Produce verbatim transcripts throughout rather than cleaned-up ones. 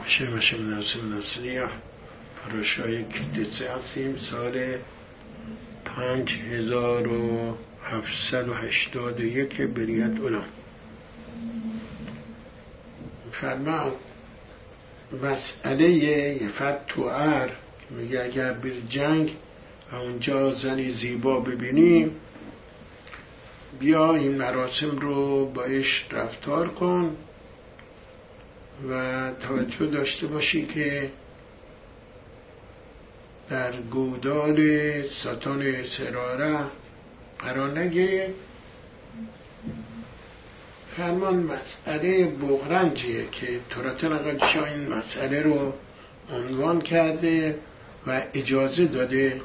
هاشم هاشم ناصر ناصری پاراشای کیتسه هستیم. سال پنج هزار و هفتصد و هشتاد و یک بریت اونا فرمان مسئله یه فرد توار میگه اگر بر جنگ و اونجا زنی زیبا ببینیم بیا این مراسم رو باش رفتار کن و توجه داشته باشی که در گودال ساتان سراره قرار نگیری. فرمان مسئله بغرنجیه که توراتن اقدشا این مسئله رو عنوان کرده و اجازه داده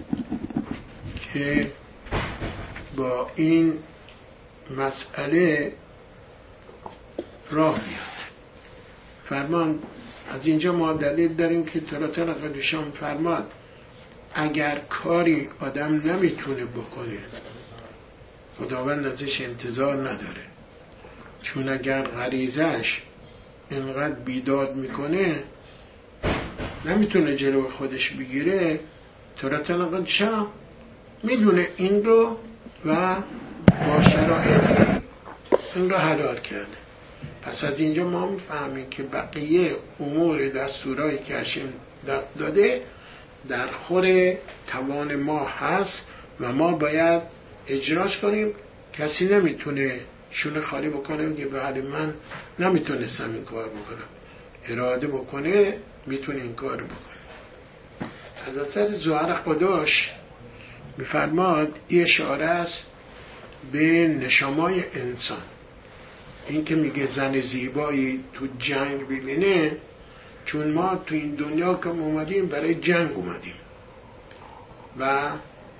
که با این مسئله راه بیاد. فرمان از اینجا ما دلیل داریم که توراتن اقدشان فرماد اگر کاری آدم نمیتونه بکنه خداوند ازش انتظار نداره، چون اگر غریزش اینقدر بیداد میکنه نمیتونه جلو خودش بگیره. توراتن اقدشان میدونه این رو و با شرایط این رو حلال کرده. پس از اینجا ما میفهمیم که بقیه امور دستورایی که هاشم داده در خور توان ما هست و ما باید اجراش کنیم. کسی نمیتونه شونه خالی بکنه که بله من نمیتونستم این کار بکنم، اراده بکنه میتونه این کار بکنه. از حضرت زهر قداش میفرماد این اشاره است به نشامای انسان. این که میگه زن زیبایی تو جنگ ببینه، چون ما تو این دنیا که اومدیم برای جنگ اومدیم و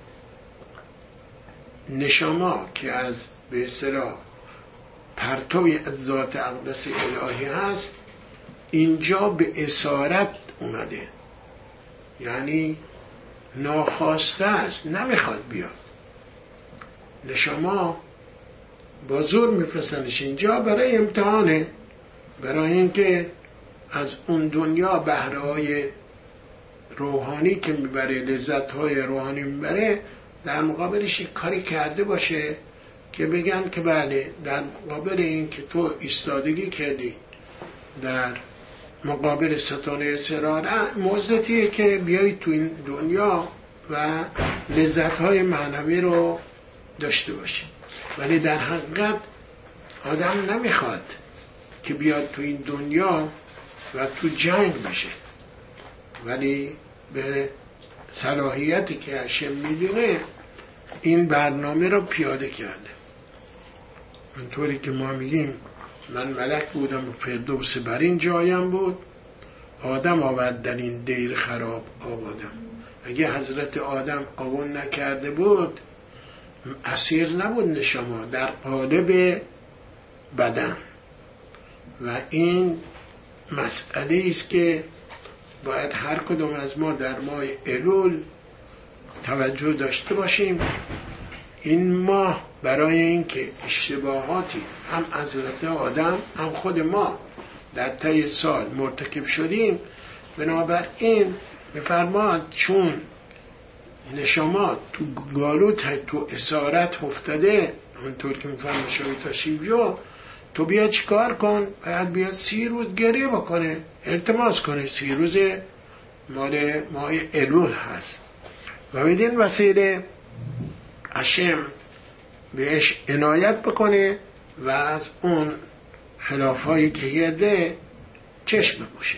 نشاما که از به اصطلاح پرتوی از ذات اقدس الهی هست اینجا به اسارت اومده، یعنی ناخواسته است، نمیخواد بیاد. نشاما با زور میفرستنش اینجا برای امتحانه، برای اینکه از اون دنیا بهره‌های روحانی که میبره، لذت‌های روحانی میبره، در مقابلش کاری کرده باشه که بگن که بله در مقابل این که تو ایستادگی کردی در مقابل ستانه سراره موزتیه که بیایی تو این دنیا و لذت‌های معنوی رو داشته باشی. ولی در حقیقت آدم نمیخواد که بیاد تو این دنیا و تو جنگ بشه، ولی به صلاحیتی که هاشم میدونه این برنامه رو پیاده کرده. اونطوری که ما میگیم من ملک بودم و فردوس بر این جایم بود، آدم آورد در این دیر خراب آبادم. اگه حضرت آدم آون نکرده بود اسیر نبود نشما در قالب بدن. و این مسئله است که باید هر کدوم از ما در ماه الول توجه داشته باشیم. این ماه برای اینکه اشتباهاتی هم از حضرت آدم هم خود ما در طی سال مرتکب شدیم، بنابراین میفرماد چون نشامات تو گالوت تو اسارت افتاده، اونطور که میفرماد شویتا شیویو، تو بیا چیکار کن؟ باید بیا سی روز گریه بکنه، التماس کنه. سی روز مال ماه الول هست و بدین وسیله هاشم بهش عنایت بکنه و از اون خلافایی که یده چشم بپوشه.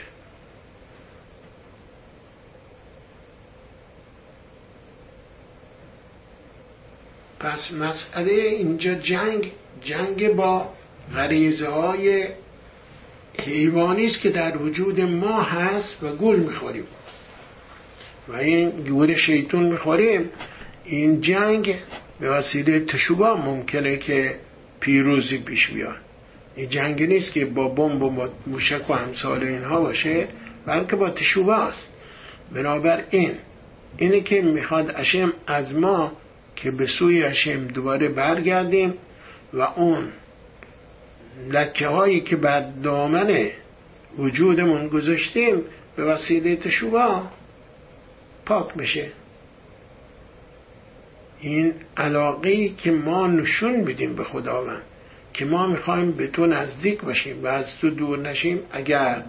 پس مسئله اینجا جنگ جنگ با غریزه های حیوانی است که در وجود ما هست و گول میخوریم و این گول شیطون میخوریم. این جنگ به وسیله تشوبا ممکنه که پیروزی پیش بیاد. این جنگ نیست که با بمب و موشک و همسال اینها باشه، بلکه با تشوبا است. بنابراین اینه که میخواد هاشم از ما که به سوی هاشم دوباره برگردیم و اون لکه هایی که بر دامن وجودمون گذاشتیم به وسیله تشوبا پاک بشه. این علاقه‌ای که ما نشون بدیم به خداوند که ما میخوایم به تو نزدیک باشیم و از تو دور نشیم، اگر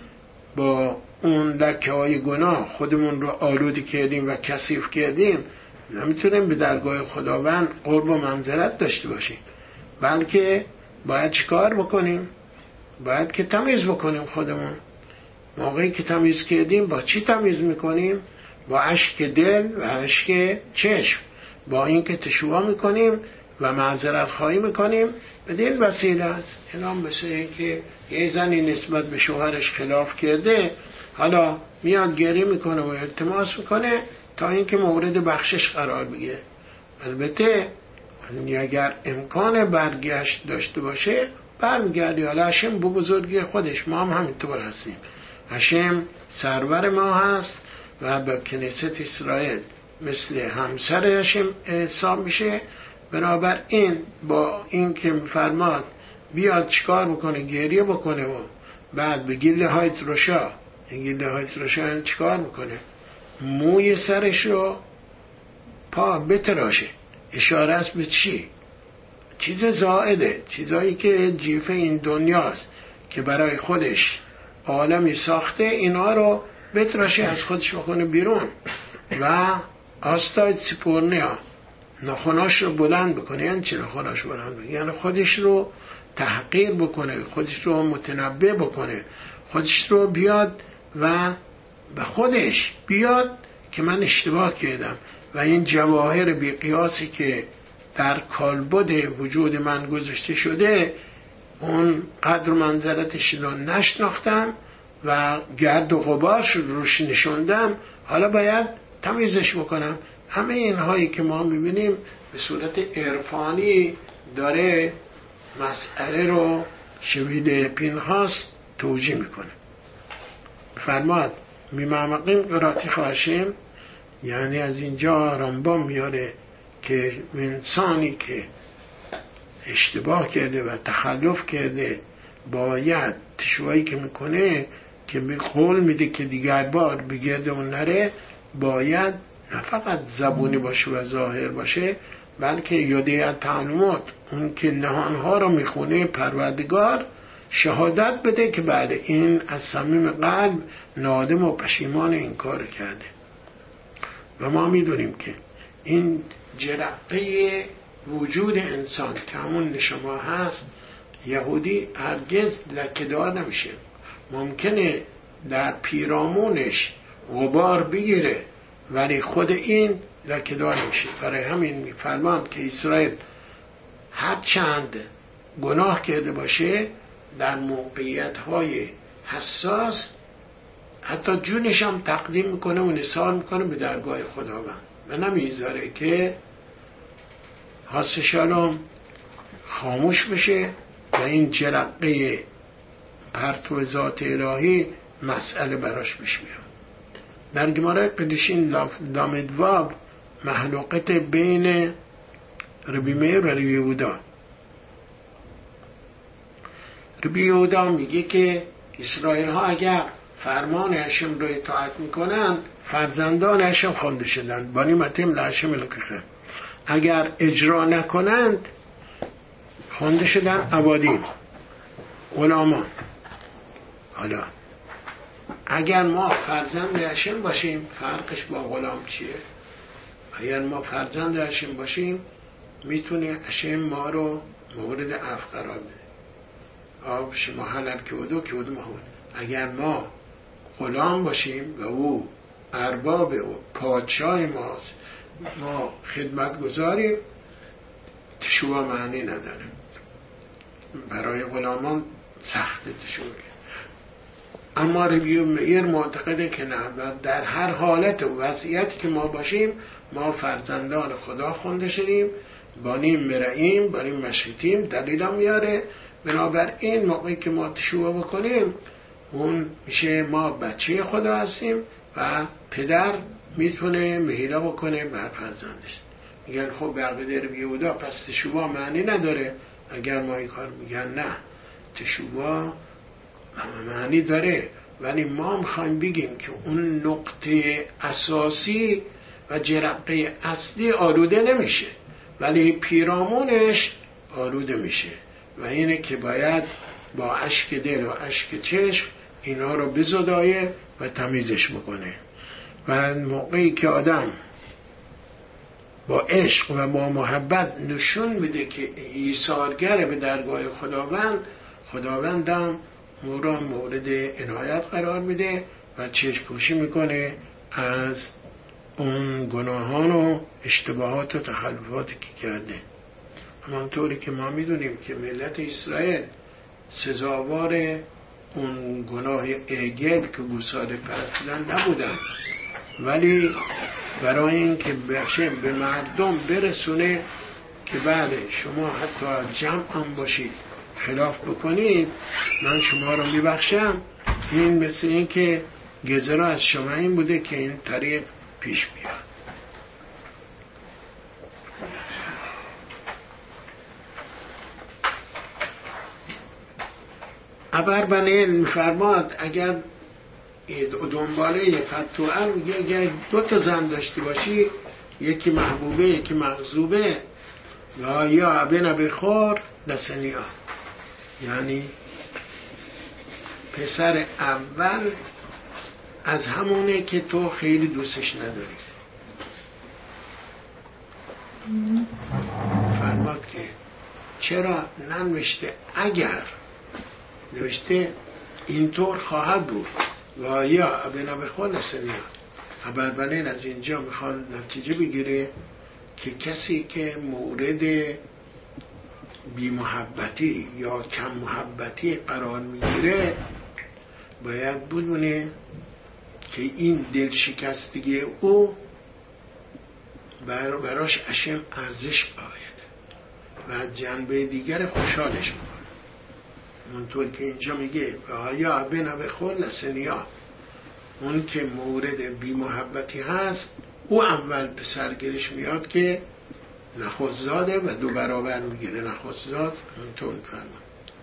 با اون لکه های گناه خودمون رو آلوده کردیم و کثیف کردیم، نمیتونیم به درگاه خداوند قرب و منزلت داشته باشیم، بلکه باید چیکار بکنیم؟ باید که تمیز بکنیم خودمون. موقعی که تمیز کردیم با چی تمیز میکنیم؟ با اشک دل و اشک چشم، با این که تشوع میکنیم و معذرت خواهی میکنیم. بدین وسیله است. اینا مثل این که یه زنی نسبت به شوهرش خلاف کرده، حالا میاد گریه میکنه و التماس میکنه تا اینکه مورد بخشش قرار بگیره. البته اگر امکان برگشت داشته باشه برمیگردی. حالا هشم به بزرگی خودش، ما هم همینطور هستیم. هشم سرور ما هست و به کنیست اسرائیل مثل همسر هشم حساب میشه. بنابراین با این که میفرماد بیاد چیکار بکنه؟ گریه بکنه و بعد به گله های ترشا، این گله های ترشا چیکار میکنه؟ موی سرش رو پا بتراشه. اشاره است به چی؟ چیز زائده، چیزایی که جیفه این دنیاست که برای خودش عالمی ساخته، اینا رو بتراشه، از خودش بکنه بیرون و آستاید سپورنیا، ناخناش رو بلند بکنه. یعنی چی ناخناش رو بلند بکنه؟ یعنی خودش رو تحقیر بکنه، خودش رو متنبه بکنه، خودش رو بیاد و به خودش بیاد که من اشتباه کردم و این جواهر بی قیاسی که در کالبد وجود من گذاشته شده اون قدر و منزلتش رو نشناختم و گرد و غبارش روش نشوندم، حالا باید تمیزش بکنم. همه اینهایی که ما میبینیم به صورت عرفانی داره مسئله رو شویل پینهاس توجیه میکنه. فرماد میمعمقیم قراتی خواهشیم، یعنی از اینجا رامبام میاره که انسانی که اشتباه کرده و تخلف کرده باید تشویی که میکنه که به قول میده که دیگر بار بگرده اون نره، باید نه فقط زبونی باشه و ظاهر باشه، بلکه یاده تعلمات، اون که نهانها رو میخونه پروردگار، شهادت بده که بعد این از صمیم قلب نادم و پشیمان این کار کرده. و ما میدونیم که این جرقه وجود انسان که همون نشما هست، یهودی هرگز لکه‌دار نمیشه. ممکنه در پیرامونش غبار بگیره ولی خود این لکه‌دار نمیشه. برای همین میفرماند که اسرائیل هر چند گناه کرده باشه در موقعیت‌های حساس حتی جونش هم تقدیم میکنه و نثار میکنه به درگاه خداوند و نمیذاره که حاس شالوم خاموش بشه و این جرقه پرتو ذات الهی مسئله براش پیش میاد. در گمارای قدیشین لامدواب محلوقت بین ربی میر و ربی یهودا. ربی یهودا میگه که اسرائیل ها اگر فرمان هشم رو اطاعت میکنن فرزندان هشم خوانده شدن، بانی متیم لهشم الکخه. اگر اجرا نکنند خوانده شدن عبادین، غلامان. حالا اگر ما فرزند هشم باشیم فرقش با غلام چیه؟ اگر ما فرزند هشم باشیم میتونه هشم ما رو مورد عفو قرار بده. آب شما حلب که ودو که ودو محول. اگر ما غلام باشیم و او ارباب و پادشاه ماست، ما خدمت گذاریم، تشوع معنی نداره. برای غلامان سخت تشوع. اما ربی میر معتقده که نه، در هر حالت و وضعیتی که ما باشیم ما فرزندان خدا خونده شدیم، بانیم مرعیم بانیم مشیتیم. دلیل هم میاره. بنابراین موقعی که ما تشوع بکنیم اون میشه ما بچه خدا هستیم و پدر میتونه مهیله بکنه بر فرزندش. میگن خب به عقیده ربی یهودا پس تشوع معنی نداره. اگر ما این کار میگن نه، تشوع معنی داره، ولی ما میخوایم بگیم که اون نقطه اساسی و جرقه اصلی آلوده نمیشه، ولی پیرامونش آلوده میشه و اینه که باید با اشک دل و اشک چشم اینا رو بزدایه و تمیزش بکنه. و موقعی که آدم با عشق و با محبت نشون میده که ایثارگره به درگاه خداوند، خداوندم او را مورد عنایت قرار میده و چشم پوشی میکنه از اون گناهان و اشتباهات و تخلفاتی که کرده. همانطوری که ما میدونیم که ملت اسرائیل سزاوار اون گناه اگل که گوساله پرستیدن نبودن، ولی برای اینکه بخشه به مردم برسونه که بله شما حتی جمع هم باشید خلاف بکنید من شما رو میبخشم، این مثل این که گذرا از شما این بوده که این طریق پیش بیاد. ابربنیل میفرماد اگر دنباله فتوه میگه اگر دو تا زن داشتی باشی، یکی محبوبه یکی مغضوبه، و یا ابن بخور لسنیا، یعنی پسر اول از همونه که تو خیلی دوستش نداری. فرماد که چرا ننوشته اگر، نوشته اینطور خواهد بود و یا ابن بخور لسنیا. ابربنین از اینجا میخواد نتیجه بگیره که کسی که مورد بی محبتی یا کم محبتی قرار میگیره باید بدونه که این دل شکستگی او براش اشم ارزش قائل و از جنبه دیگر خوشحالش میکنه. اونطور که اینجا میگه یا ابن بخور لسنیا، اون که مورد بی محبتی هست او اول به سرگیرش میاد که نخستزاده و دو برابر میگیره نخستزاد. اونطور میفرمان.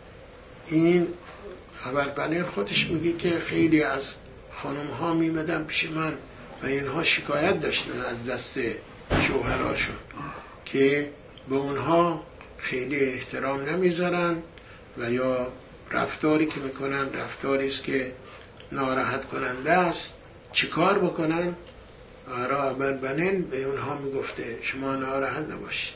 این ابربنیل خودش میگه که خیلی از خانم ها میمدن پیش من و اینها شکایت داشتن از دست شوهراشون که به اونها خیلی احترام نمیذارن و یا رفتاری که میکنن رفتاری است که ناراحت کننده است. چیکار بکنن؟ آره ابربنیل به اونها میگفته شما ناراحت نباشید،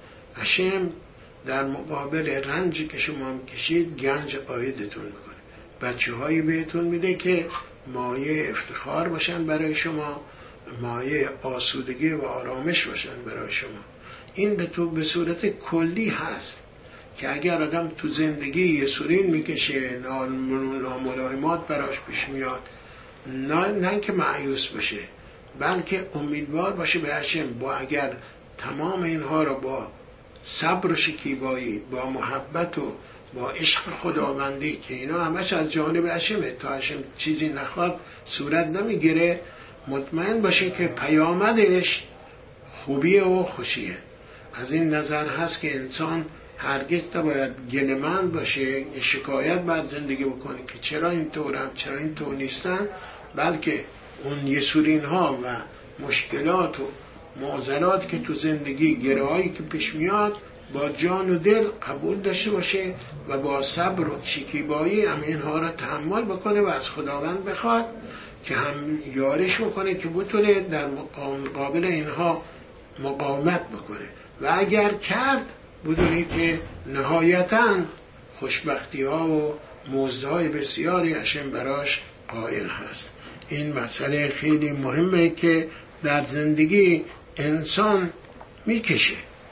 اشم در مقابل رنجی که شما میکشید گنج عایدتون میکنه، بچه هایی بهتون میده که مایه افتخار باشن برای شما، مایه آسودگی و آرامش باشن برای شما. این به تو به صورت کلی هست که اگر آدم تو زندگی یه سورین میکشه، ناملایمات براش پیش میاد، نه, نه که مایوس بشه بلکه امیدوار باشه به اشم، با اگر تمام اینها رو با صبر و شکیبایی، با محبت و با عشق خداوندی که اینا همش از جانب اشمه، تا اشم چیزی نخواد صورت نمیگیره، مطمئن باشه که پیامدش خوبیه و خوشیه. از این نظر هست که انسان هرگز نباید گله‌مند باشه، شکایت بر زندگی بکنه که چرا اینطورم چرا اینطور نیستن، بلکه اون یسورین ها و مشکلات و معضلات که تو زندگی گرهایی که پیش میاد با جان و دل قبول داشته باشه و با صبر و شکیبایی هم اینها را تحمل بکنه و از خداوند بخواد که هم یارش بکنه که بتونه در مقابل اینها مقاومت بکنه و اگر کرد بدونی که نهایتاً خوشبختی ها و موزهای بسیاری اشم براش قائل هست. این مسئله خیلی مهمه که در زندگی انسان میکشه،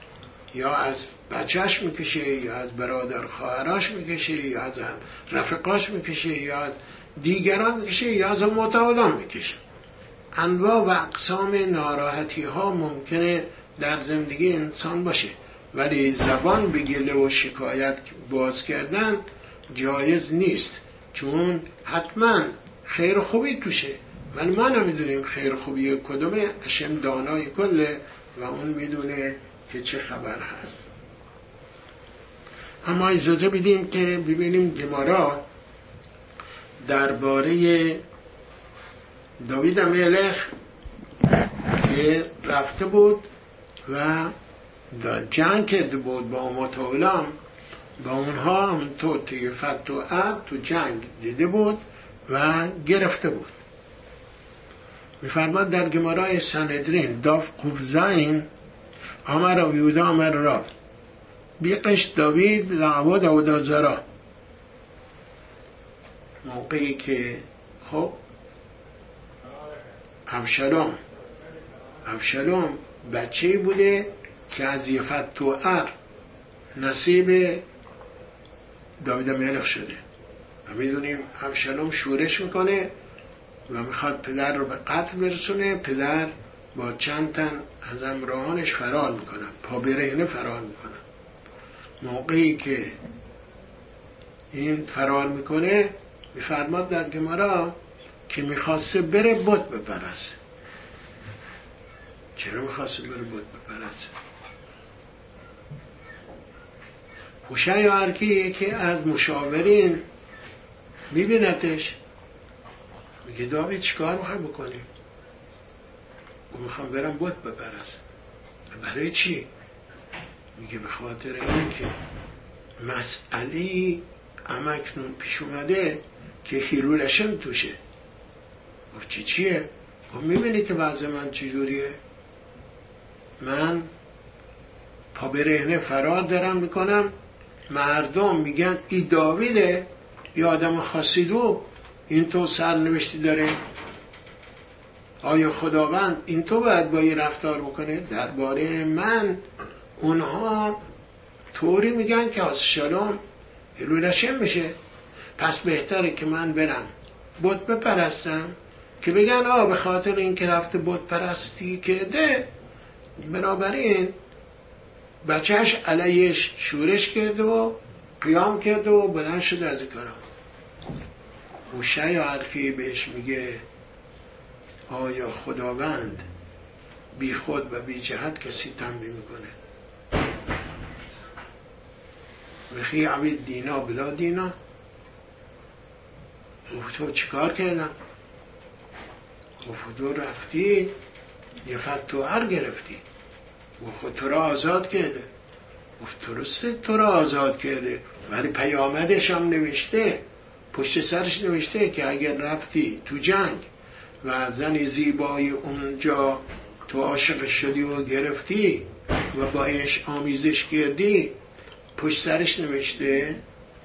یا از بچهش میکشه یا از برادر خواهرش میکشه یا از رفقاش میکشه یا از دیگران میکشه یا از متعالان میکشه. انواع و اقسام ناراحتی ها ممکنه در زندگی انسان باشه، ولی زبان به گله و شکایت باز کردن جایز نیست، چون حتما خیر خوبی توشه، ولی ما نمیدونیم خیر خوبی کدومه. اشم دانای کله و اون میدونه که چه خبر هست. اما اجازه بدیم که ببینیم گمارا درباره داوید ملخ که رفته بود و جنگ کرده بود با متولام، با اونها همونطور توی فتح و عد تو جنگ دیده بود و گرفته بود. می‌فرماد در گمارای سندرین داف قبزین امر و یودا امر را بیقش داوید لعباد و دازارا، موقعی که خب ابشالوم ابشالوم بچه‌ای بوده که از فتح و عد نصیب داوید ملخ شده و میدونیم ابشالوم شورش میکنه و میخواد پدر رو به قتل برسونه. پدر با چند تن از همراهانش فرار میکنن، پا برهنه فرار میکنن. موقعی که این فرار میکنه میفرماد در گمارا که میخواسته بره بت بپرسته. چرا میخواسته بره بت بپرسته؟ هوشای هرکی یکی از مشاورین میبینتش، میگه داوید چیکار میخوای بکنی؟ و میخوام برم بت بپرستم. برای چی؟ میگه به خاطر این که مسئله امکنون پیش اومده که هیرولشم توشه. گفت چی چیه؟ گفت میبینی که وضع من چجوریه؟ من پا برهنه فرار دارم میکنم، مردم میگن ای داویده، ای آدم خاصیدو، این تو سرنوشتی داره. آیا خداوند این تو باید با این رفتار بکنه؟ درباره من اونها طوری میگن که ابشالوم هیرولشم بشه، پس بهتره که من برم بت بپرستم که بگن آه به خاطر این که رفته بت پرستی کرده، بنابراین بچهش علیش شورش کرده و قیام کرده و بلند شده از این کارا. هوشای هرکی بهش میگه آیا خداوند بی خود و بی جهت کسی تنبیه میکنه؟ وخی عبید دینا بلا دینا. تو چیکار کردم؟ تو رفتی یه فتوار گرفتی و خود تو را آزاد کرده. گفت درسته تو را آزاد کرده، ولی پیامدش هم نوشته، پشت سرش نوشته که اگر رفتی تو جنگ و زن زیبای اونجا تو عاشق شدی و گرفتی و باش آمیزش کردی، پشت سرش نوشته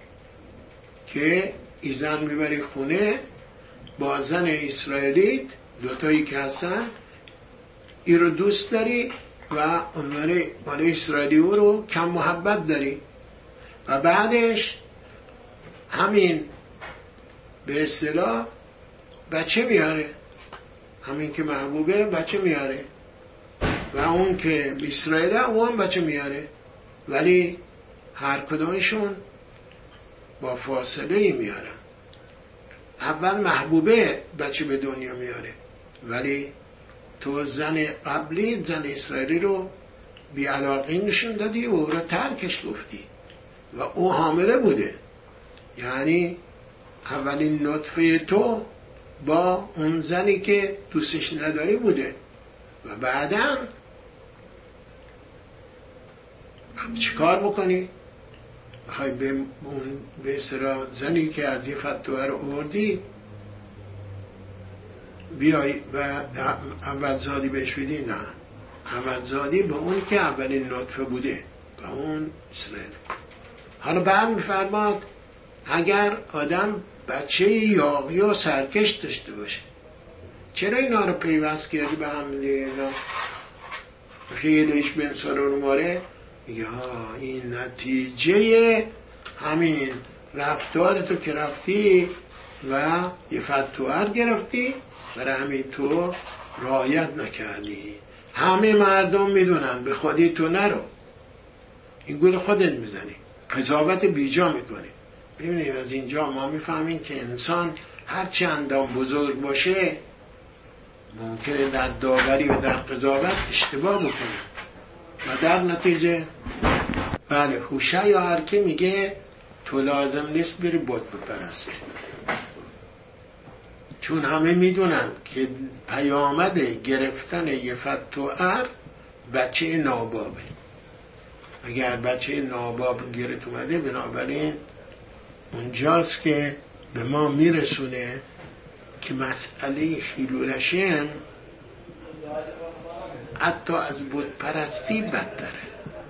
که ای زن میبری خونه با زن اسرائیلیت، دوتایی که هستن، ای رو دوست داری و اون مال اسرائیلی رو کم محبت داری و بعدش همین به اصطلاح بچه میاره، همین که محبوبه بچه میاره و اون که اسرائیله اون بچه میاره، ولی هر کدومشون با فاصله ای میارن. اول محبوبه بچه به دنیا میاره، ولی تو زن قبلی زن اسرائیلی رو بی‌علاقگی نشون دادی و او رو ترکش گفتی و او حامله بوده، یعنی اولین نطفه تو با اون زنی که دوستش نداری بوده و بعداً چیکار بکنی؟ میخوای به اون به اصطلاح زنی که از یه فتوه رو آوردی بیای و اول زادی بهش بدی؟ نه، اول زادی به اون که اولین نطفه بوده، به اون اسرائیل. حالا بعد میفرماد اگر آدم بچه یاغی و سرکش داشته باشه، چرا اینا رو پیوست کردی به هم اینا؟ خیلیش بین سرون ماره میگه ها این نتیجه همین رفتار تو که رفتی و یه فتوار گرفتی، برای همین تو رعایت نکردی. همه مردم میدونن، به خودی تو نرو، این گول خودت میزنی، قضاوت بیجا میکنی. ببینید از اینجا ما میفهمیم که انسان هر چندان بزرگ باشه ممکنه در داوری و در قضاوت اشتباه بکنه و در نتیجه بله هوشای هرکی میگه تو لازم نیست بری بت بپرستی. چون همه میدونن که پیامد گرفتن یه فتوار بچه نابابه. اگر بچه ناباب گرفت اومده، بنابراین اونجاست که به ما میرسونه که مسئله حیلولشم حتی از بت پرستی بدتره.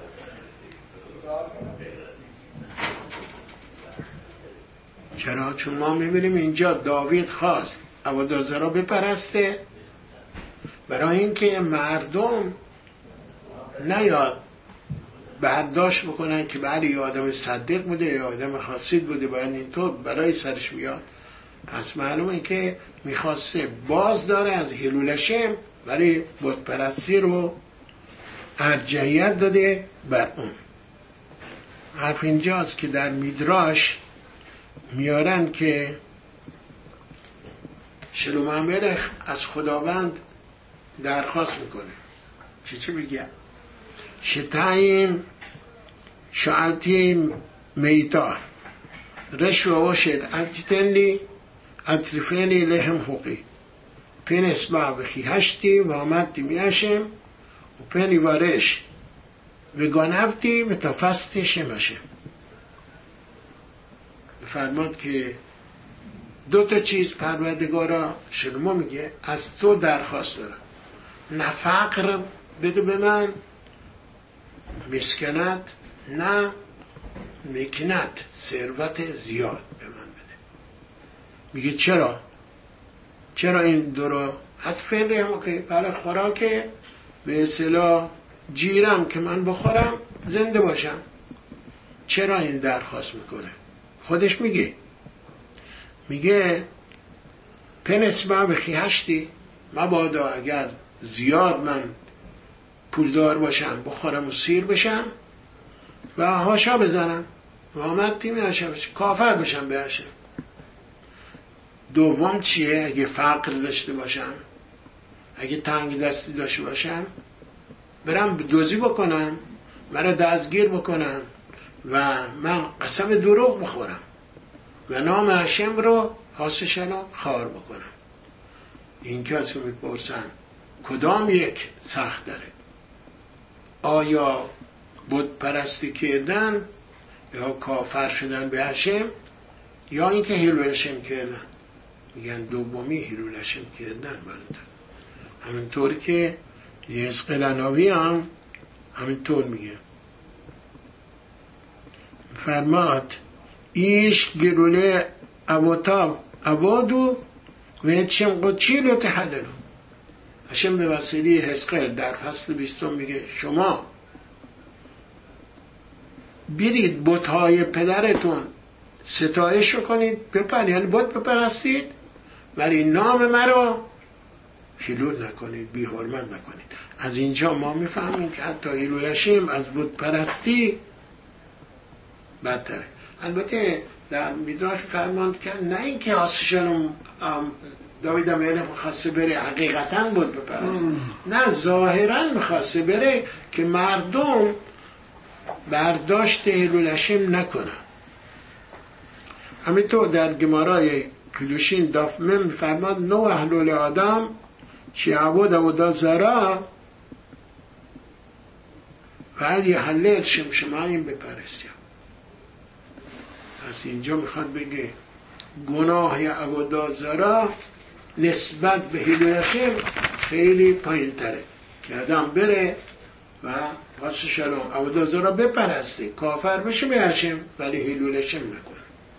چرا؟ چون ما میبینیم اینجا داوید خواست عبادت‌گزارا بپرسته برای اینکه مردم نیاد برداشت بکنن که بله یه آدم صدیق بوده یا آدم خاصید بوده باید اینطور برای سرش بیاد. پس معلومه که میخواسته باز داره از حیلولشم برای بت پرستی رو ارجحیت داده بر اون. حرف اینجاست که در میدراش میارن که شلوم الملک از خداوند درخواست میکنه چی چی بگه؟ شتایم شعلتیم میتا رشو وشد انتیتنلی اطرفینی لهم حقی پین اسمع بخی هشتی و آمدتی میاشم و پینی وارش و گانفتی و تفستی شماشم. فرماد که دو تا چیز پروردگارا شلومو میگه از تو درخواست دارم، نه فقر بده به من مسکنت، نه مکنت ثروت زیاد به من بده. میگه چرا؟ چرا این دو رو حتفین رحمو که برای خوراک به اصطلاح جیرم که من بخورم زنده باشم. چرا این درخواست میکنه؟ خودش میگه میگه پنسمه بخی هشتی مبادا اگر زیاد من پولدار باشم بخورم و سیر بشم و هاشا بزنم و آمد تیمی هاشا بشم کافر بشم به هاشم. دوم چیه؟ اگه فقر داشته باشم، اگه تنگ دستی داشته باشم، برم دوزی بکنم، مرا دستگیر بکنم و من قسم دروغ بخورم و نام هاشم رو حاسشنو خار بکنم. این کسی میپرسن کدام یک سخت داره؟ آیا بت پرستی کردن یا کافر شدن به هاشم یا اینکه حیلولشم کردن؟ میگن دومی حیلولشم کردن. بالاتر همینطور که یزقلناوی هم همینطور میگه. فرماد ایش گلوله اوتاب اوادو و هچم قدچیل و تحللو. هاشم به وسیله حزقیل در فصل بیستم میگه شما برید بت‌های پدرتون ستایش کنید بپر، یعنی بت بپرستید ولی نام مرا حلول نکنید، بی حرمت نکنید. از اینجا ما میفهمیم که حتی حیلولشم از بت پرستی بدتره. البته در میدراش فرماند که نه اینکه آسشان داوید الملک میخواسته بره حقیقتا بود بپرست، نه ظاهرا میخواسته بره که مردم برداشت حیلولشم نکنن. همینطور در گمارای کلوشین دافمه میفرماد نو احلول آدم شیعبود و دا زرا و هل یحلل شمشماییم بپرستیم. از اینجا میخواد بگه گناه عبادت‌گزارا نسبت به حیلولشم خیلی پایین تره که آدم بره و واسه شلوم عبادت‌گزارا بپرسته کافر بشه به هاشم ولی حیلولشم نکنه.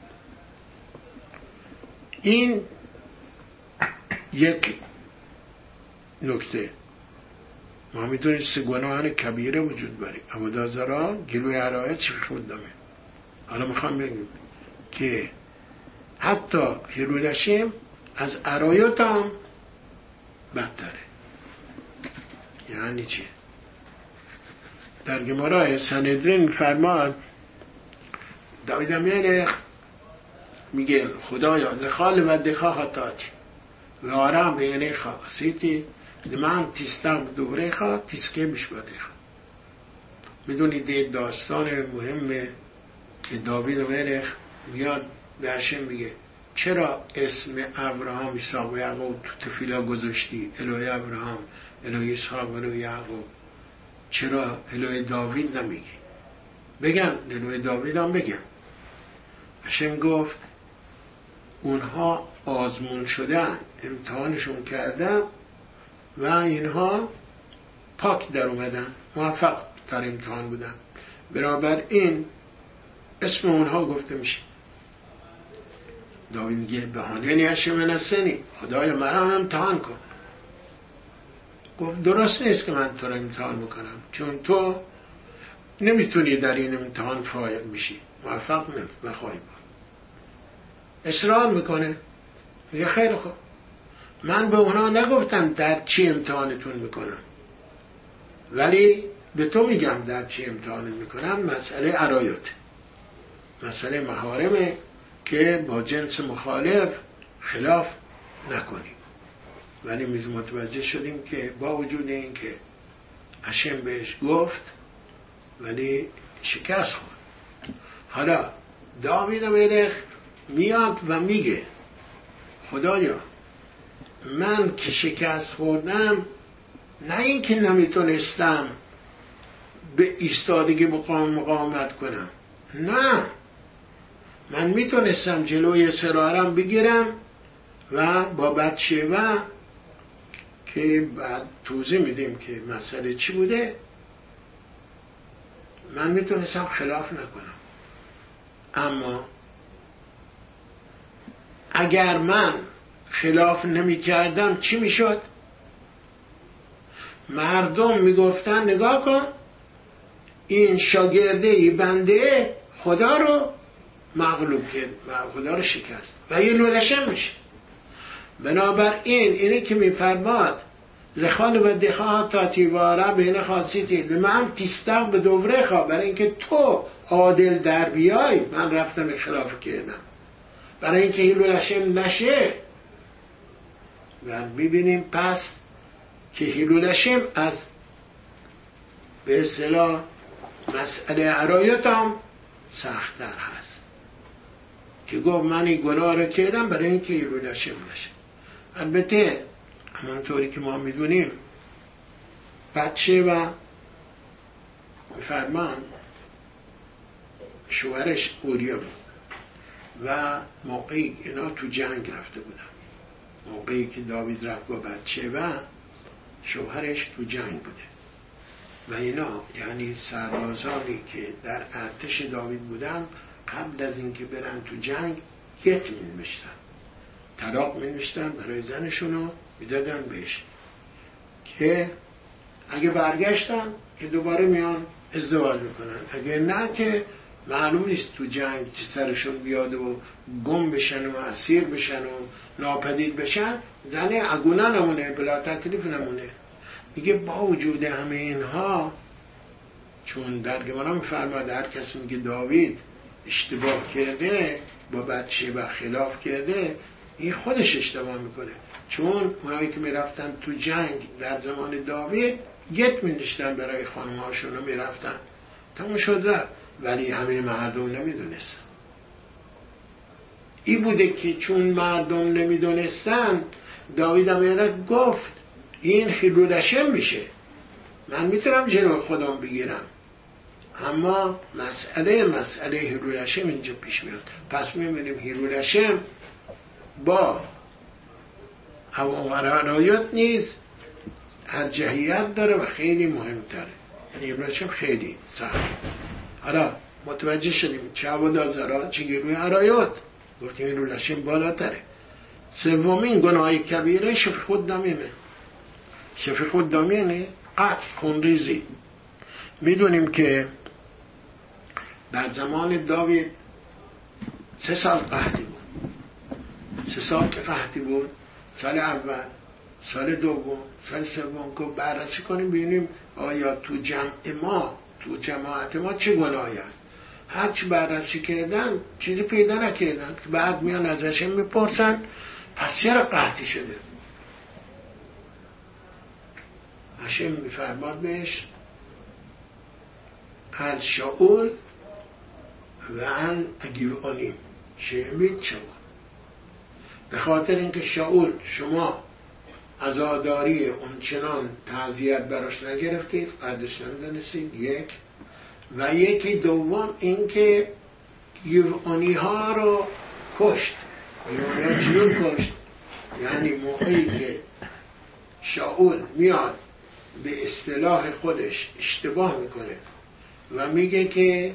این یک نکته. ما میدونیم سه گناه کبیره وجود داره. عبادت‌گزارا گلوی عرایت چی خوندمه. حالا میخوام بگم که حتی حیلولشم از عرایات هم بدتره. یعنی چی؟ در گمارای سندرین فرماد داوید الملک میگه خدایا لخال و دخا خطاتی و آرام به اینه خواستیتی من تیستم دوره خواه تیسکه بش بده خواه. میدونید داستان مهمه که داوید الملک میاد به هاشم میگه چرا اسم ابراهام اسحاق و یعقوب تو تفیلا گذاشتی؟ الوی ابراهام، الوی اسحاق، الوی یعقوب. چرا الوی داوید نمیگی؟ بگم الوی داوید هم بگم. هشم گفت اونها آزمون شدن، امتحانشون کردن و اینها پاک در اومدن، موفق در امتحان بودن، بنابراین اسم اونها گفته میشه. داوید میگه بهانه نیشه من السنی، خدای مرا هم امتحان کن. گفت درست نیست که من تو را امتحان میکنم، چون تو نمیتونی در این امتحان فائق بشی، موفق نخواهی بود. اصرار میکنه، میگه خیلی خوب، من به اونا نگفتم در چی امتحانتون میکنم، ولی به تو میگم در چی امتحانت میکنم. مسئله عرایات، مسئله محارمه که با جنس مخالف خلاف نکنیم. ولی میز متوجه شدیم که با وجود این که هشم بهش گفت ولی شکست خورد. حالا داوید ملک میاد و میگه خدایا من که شکست خوردم، نه این که نمیتونستم به ایستادگی مقاومت کنم، نه، من میتونستم جلوی سرارم بگیرم و با بتشبع که بعد توضیح میدیم که مسئله چی بوده، من میتونستم خلاف نکنم. اما اگر من خلاف نمی کردم چی میشد؟ مردم میگفتن نگاه کن این شاگرده بنده خدا رو مغلوب کرد و خدا رو شکست و یه لولشم میشه. بنابراین اینه که میفرماد لخال و دخواه تا تیواره بین خاصیتی به من تیستق به دوره خواه، برای اینکه تو عادل در بیای من رفتم خلاف کردم، برای اینکه این لولشم نشه. و میبینیم پس که هیلولشم از به اصطلاح مسئله عرایت هم سخت‌تر هست که گفت من این گناه رو کردم برای اینکه هیلولشم نشه. البته همانطوری که ما میدونیم بچه و فرمان شوهرش اوریا بود و موقعی اینا تو جنگ رفته بودن، موقعی که داوید رفت با بچه و شوهرش تو جنگ بوده و اینا یعنی سربازانی که در ارتش داوید بودن قبل از اینکه برن تو جنگ یت می‌نوشتن، طلاق می‌نوشتن برای زنشونو میدادن بهش که اگه برگشتن که دوباره میان ازدواج میکنن، اگه نه که معلوم نیست تو جنگ چه سرشون بیاد و گم بشن و اسیر بشن و ناپدید بشن، زنه اگونه نمونه، بلا تکلیف نمونه. میگه با وجود همه اینها، چون در گمارا میفرماد هر کسی میگه داوید اشتباه کرده با بچه و خلاف کرده، این خودش اشتباه میکنه، چون اونایی که میرفتن تو جنگ در زمان داوید گت می‌نوشتن برای خانم‌هاشون و میرفتن، تمام شد رفت. ولی همه مردم نمیدونستن. این بوده که چون مردم نمیدونستن داوید هم گفت این هیلولشم میشه، من میتونم جلو خودم بگیرم، اما مسئله مسئله هیلولشم اینجا پیش میاد. پس میبینیم هیلولشم با عرایات نیز ارجحیت داره و خیلی مهمتره، یعنی هیلولشم خیلی سخت. حالا متوجه شدیم چه عبادازارا چه گروه عرایات، گفتیم هیلولشم بالاتره. سومین گناه کبیره شفیع خود دامینه. شفیع خود دامینه قتل خونریزی. میدونیم که در زمان داوید سه سال قحطی بود. سه سال که قحطی بود، سال اول، سال دوم، سال سوم که بررسی کنیم ببینیم آیا تو جمع ما، تو جماعت ما چه گناهی هست. هرچی بررسی کردن چیزی پیدا نکردن که بعد میان ازش میپرسن پس چرا قحطی شده. هشم میفرماد بهش ال شاول و ان اگیرانیم شهمید شما، به خاطر اینکه شاول شما عزاداری اونچنان تعزیت براش نگرفتید، قدرش نمیدانستید، یک. و یکی دوم اینکه گیوانی ها رو کشت. گیوانی ها چیو کشت؟ یعنی موقعی که شاول میاد به اصطلاح خودش اشتباه میکنه و میگه که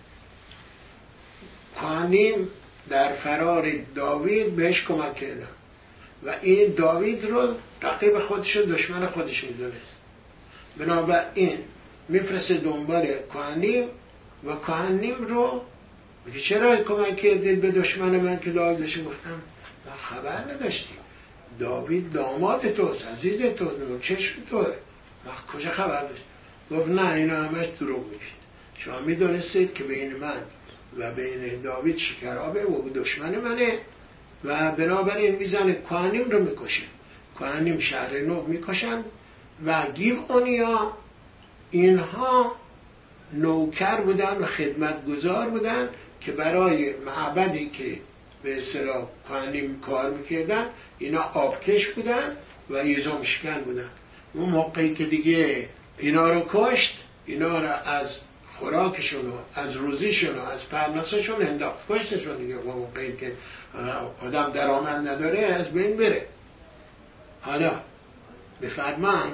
کهنیم در فرار داوید بهش کمک کردن و این داوید رو رقیب خودش و دشمن خودش میدونست، بنابراین میفرسته دنبال کهنیم و کهنیم رو میگه چرا کمک کردید به دشمن من که داوید بشه؟ گفتم ما خبر نداشتیم، داوید داماد توست، عزیز توست، چشم توه، ما کجا خبر داشت؟ گفت نه اینا همش دروغ میگید، شما میدونستید که بین من و بین داوید شکرابه و دشمن منه و بنابراین میزنه کهنیم رو میکشه، کهنیم شهر نو میکشن و گیوانیا اینها نوکر بودن و خدمتگزار بودن که برای معبدی که به اصطلاح کهنیم کار میکردن اینا آبکش بودن و یزامشکن بودن. اون موقعی که دیگه اینا رو کشت، اینا رو از خوراکشون و از روزیشون و از پرناسشون انداخت، کشتشون دیگه. اون موقعی که آدم درآمد نداره از بین بره. حالا بفرمان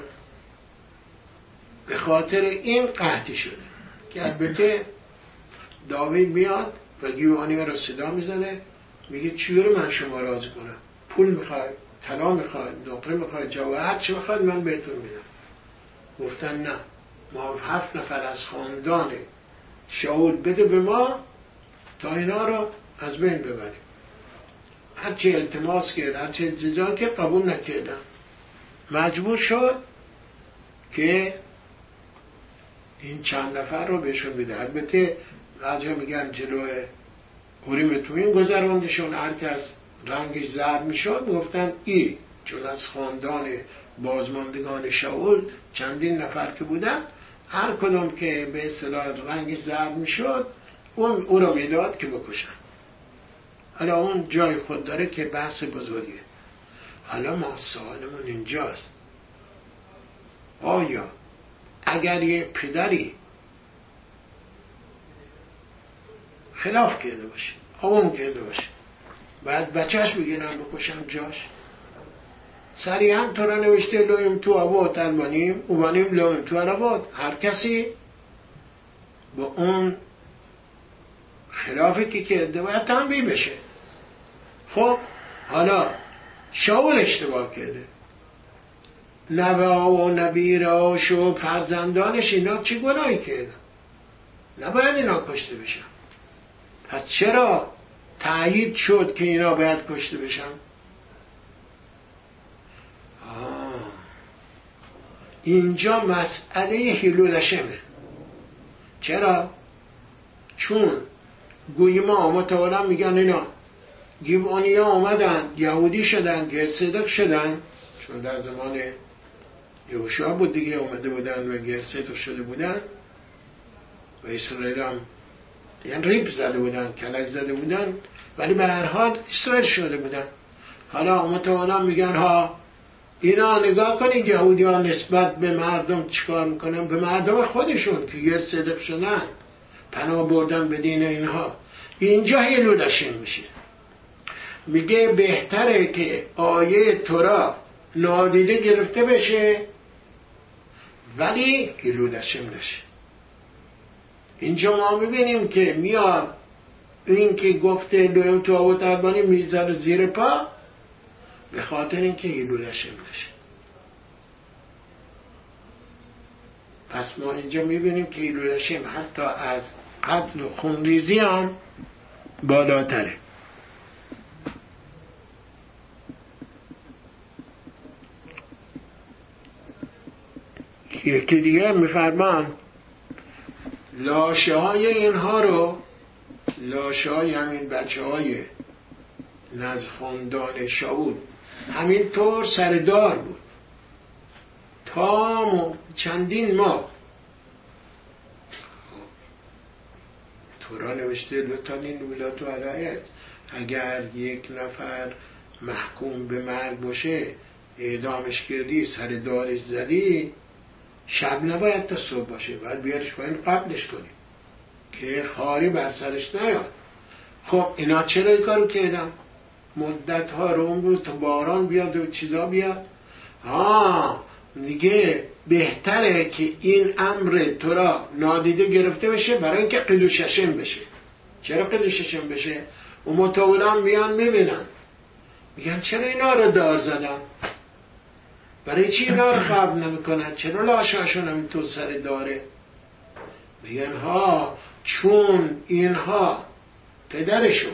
به خاطر این قحطی شده که البته داوید میاد و گیوانی رو صدا میزنه، میگه چی رو من شما راضی کنم؟ پول میخوای؟ طلا میخوای؟ نقره میخوای؟ جواهر چی میخواد من بهتون میدم. گفتن نه، ما هفت نفر از خاندان شاول بده به ما تا اینا رو از بین ببریم. هرچی التماس کرد، هرچی التجا کرد، قبول نکردن. مجبور شد که این چند نفر رو بهشون بده. البته بعضی میگن جلوی حریم تویین گذراندشون، هر که از رنگش زرد میشد گفتن ای، چون از خاندان بازماندگان شاول چندین نفر که بودن، هر کدوم که به اصطلاح رنگش زرد میشد اون او رو میداد که بکشن. حالا اون جای خود داره که بحث بزرگه. حالا ما سوالمون اینجاست، آیا اگر یه پدری خلاف کرده باشه، آون کرده باشه، بعد بچهش بگیرن بکشن جاش؟ سریعا تو را نوشته لویم تو عباد المانیم اوانیم لویم تو عباد. هر کسی با اون خلافی که کرده باید تنبیه بشه. خب حالا شاول اشتباه کرده، نوه و نبیراش و فرزندانش اینا چه گناهی کردن؟ نباید اینا کشته بشن. پس چرا تأیید شد که اینا باید کشته بشن؟ آه. اینجا مسئله حلول شمه. چرا؟ چون گوی ما متوالا میگن اینا گیوانی ها آمدن، یهودی شدن، گرصدق شدن، چون در زمان یهوشع بود دیگه، اومده بودن و گرصدق شده بودن و اسرائیل هم یعنی ریب زده بودن، کلک زده بودن، ولی به هر حال اسرائیل شده بودن. حالا متوانا میگن ها اینا نگاه کنید یهودی ها نسبت به مردم چیکار میکنن، به مردم خودشون که گرصدق شدن پناه بردن به دین اینها. اینجا حلولشین میشه، میگه بهتره که آیه تورا نادیده گرفته بشه ولی حلولشین نشه. اینجا ما میبینیم که میاد این که گفته لویم تو آبوت اربانی میذاره زیر پا به خاطر اینکه حلولشین نشه. پس ما اینجا میبینیم که حلولشین حتی از قتل و خونریزی هم بالاتره. یکی دیگه میفرمان لاشه های اینها رو، لاشه های همین بچه های نزخاندان شاول همینطور سردار بود تا چندین ماه. تورا نوشته لطانین ولاتو علایت، اگر یک نفر محکوم به مرگ باشه اعدامش کردی، سر دارش زدی، شب نباید تا صبح باشه، باید بیارش پایین قبلش کنی که خاری بر سرش نیاد. خب اینا چرا این کارو کردن؟ مدت ها رو اون روز تا باران بیاد و چیزا بیاد. ها دیگه بهتره که این امر تو را نادیده گرفته بشه برای اینکه قیلو ششم بشه. چرا قیلو ششم بشه؟ و متولان میان میبینن میگن چرا اینا رو دار زدن؟ برای چی اینا رو قبل نمیکنن؟ چرا لاشاشون هم تو سر داره؟ میگن ها چون اینها پدرشون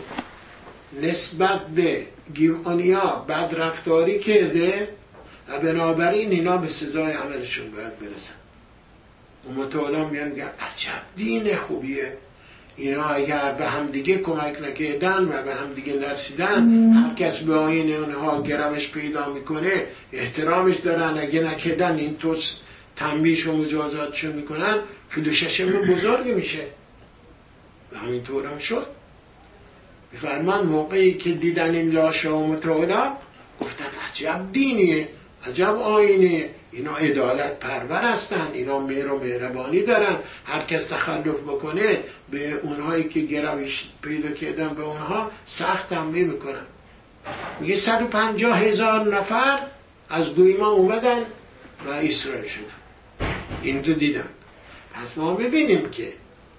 نسبت به گیوانیا بد رفتاری کرده و بنابراین اینا به سزای عملشون باید برسن. و متعالی میان میگن عجب دین خوبیه، اینا اگر به هم دیگه کمک نکردن و به هم دیگه نرسیدن، هر کس به آیین اونها گرمش پیدا میکنه احترامش دارن، اگه نکردن این توس تنبیش و مجازاتشون میکنن، کلو ششم بزرگی میشه. و همینطور هم شد. بفرمان موقعی که دیدن این لاشه و متعالی گفتن عجب دینیه، عجب آینه، اینا عدالت پرور هستن، اینا مهر و مهربانی دارن، هر کس تخلف بکنه به اونهایی که گروش پیدا کردن به اونها سخت تنبیه میکنن. میگه صد و پنجاه هزار نفر از گویما اومدن و اسرائیل شدن. این تو دیدن. پس ما ببینیم که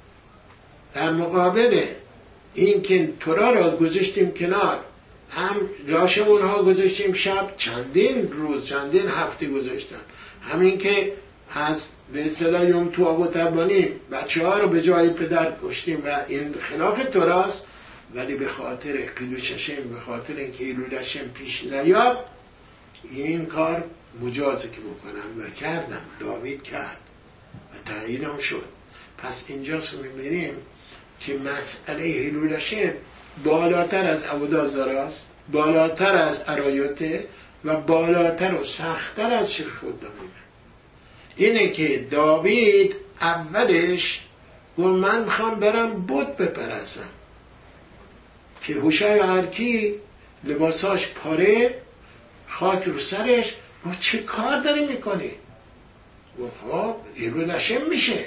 در مقابل این که تورا را گذاشتیم کنار، هم لاش اونها گذاشتیم شب، چندین روز چندین هفته گذاشتن، همین که از به اصطلاح یوم تو آب و تبانی بچه ها رو به جای پدر کشتیم و این خلاف توراست، ولی به خاطر قیلو ششم، به خاطر اینکه ایلولشم پیش نیاد، این کار مجازه که بکنم و کردم، داوید کرد و تاییدم شد. پس اینجاست میبینیم که مسئله هیلولشم بالاتر از عبودازاراست، بالاتر از ارایوته و بالاتر و سختتر از شرک خودداریه. اینه که داوید اولش گفت من میخوام برم بت بپرستم، که هوشای عرکی لباساش پاره، خاک رو سرش، گفت چه کار داری میکنی؟ گفت خب هیلولشم میشه،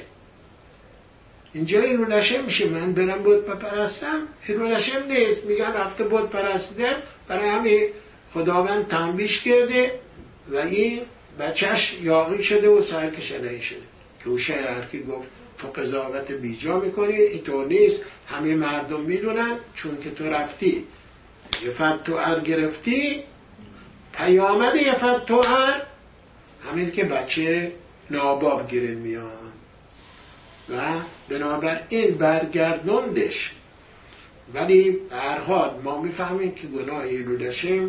اینجا هیلولشم میشه، من برم بت بپرستم؟ هیلولشم نیست. میگن رفته بت پرستیده، برای همین خداوند تنبیش کرده و این بچهش یاغی شده و سرکشنهی شده. که او شهرکی گفت تو قضاوت بیجا میکنی، اینطور نیست، همه مردم میدونن، چون که تو رفتی یفت تو ار گرفتی، پیامد یفت تو ار همین که بچه ناباب گیره میان و بنابراین برگردوندش. ولی به هر حال ما میفهمیم که گناه هیلولشم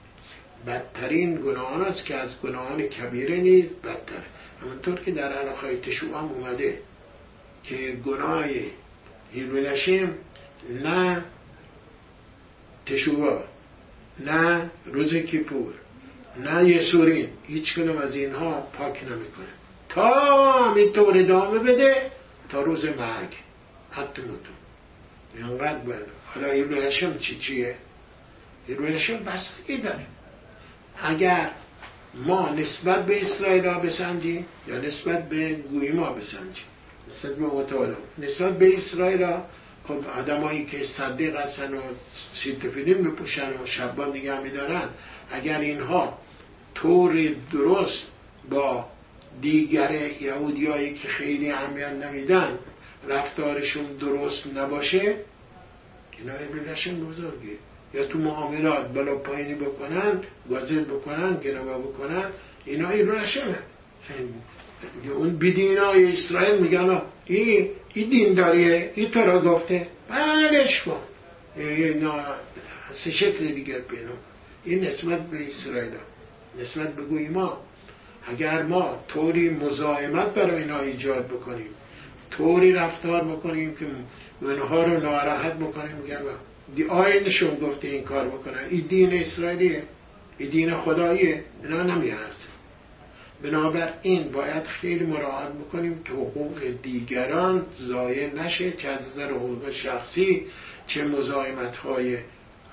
بدترین گناهان است که از گناهان کبیره نیست بدتر. همونطور که در علاقه تشوع هم اومده که گناه هیلولشم نه تشوع، نه روز کیپور، نه یسورین، هیچ کدوم از اینها پاک نمیکنه تا همینطور ادامه بده تا روز مرگ حتی موتو. اینقدر باید. حالا هیلولشم چی چیه؟ هیلولشم بستگی داره. اگر ما نسبت به اسرائیل ها بسنجیم یا نسبت به گویما بسنجیم، نسبت به متعالی، نسبت به اسرائیل ها، خب آدم هایی که صدیق هستن و سیلتفیلین میپوشن و شبان دیگه هم میدارن، اگر اینها طور درست با دیگر یهودی هایی که خیلی اهمیت نمیدن رفتارشون درست نباشه، اینا هیلولشم بزرگه. یا تو معاملات بالا پایینی بکنن، گازل بکنن، گنوا بکنن، اینا هیلولشمه. اون بیدینای اسرائیل میگن این ای دین داریه، این تو را گفته، بلش کن. اینا سه شکل دیگر پیدا. این نسبت به اسرائیل ها. نسبت به گویما اگر ما طوری مزاحمت برای اینا ایجاد بکنیم، طوری رفتار بکنیم که اونها رو ناراحت بکنیم، میگن دی آینشون گفته این کار بکنن، این دین اسرائیلیه، این دین خداییه، اینا نمیارزه. بنابراین باید خیلی مراعات بکنیم که حقوق دیگران ضایع نشه، چه از نظر حقوق شخصی چه مزاحمت های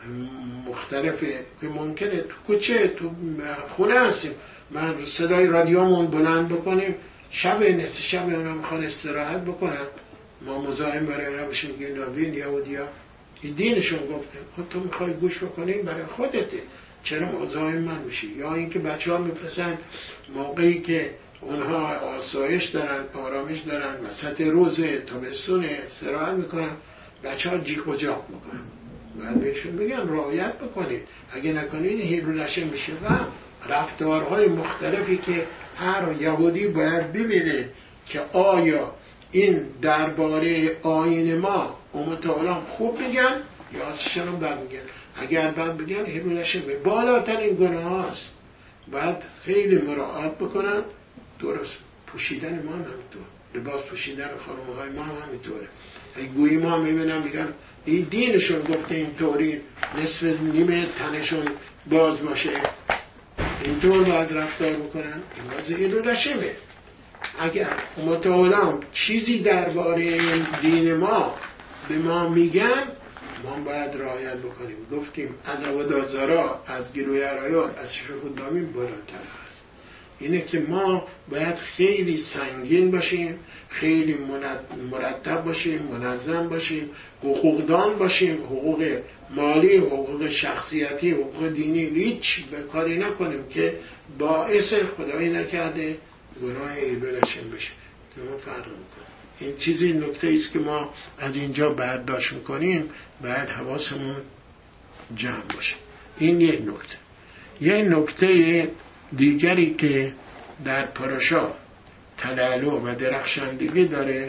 مختلفه که ممکنه تو کوچه تو خونه هستیم من صدای رادیومون بلند بکنیم شب نصف شب اونا میخوان استراحت بکنن ما مزاحم برای اونا بشیم که نبین یهودیا این دینشون گفته خود تو میخوای گوش بکنیم برای خودته چرا مزاحم من میشی یا اینکه بچه ها میپرسن موقعی که اونها آسایش دارن آرامش دارن وسط روزه تابستونه استراحت میکنن بچه ها جیغ و جاغ میکنن باید بهشون بگن رعایت بکنید اگه نکنید هیرو نشه میشه و رفتارهای مختلفی که هر یهودی باید ببینه که آیا این درباره آیین ما امت عالم خوب میگن یا ازشان هم بد میگن اگر بد بگن هیرو نشه به بالاترین گناه هست باید خیلی مراعات بکنن درست پوشیدن ما هم همینطور لباس پوشیدن خانمه های ما هم همینطوره ای گویی ما میبینم میگن این دینشون گفته اینطوری نصف نیمه تنشون باز باشه اینطور باید رفتار بکنن این واسه این رو نشمه اگر امت عالم چیزی درباره دین ما به ما میگن ما باید رعایت بکنیم گفتیم از عبادت‌زارا از گروه عرایات از شفق‌الدامین بالاتر هست اینه که ما باید خیلی سنگین باشیم خیلی مرتب باشیم منظم باشیم حقوقدان باشیم حقوق مالی حقوق شخصیتی حقوق دینی هیچ به کاری نکنیم که باعث خدایی نکرده گناه ایبرلشن بشه ما فرق میکنیم این چیزی نکته ایست که ما از اینجا برداشت میکنیم باید حواسمون جمع باشه این یک نکته یک نکته دیگری که در پاراشا تلالو و درخشندگی داره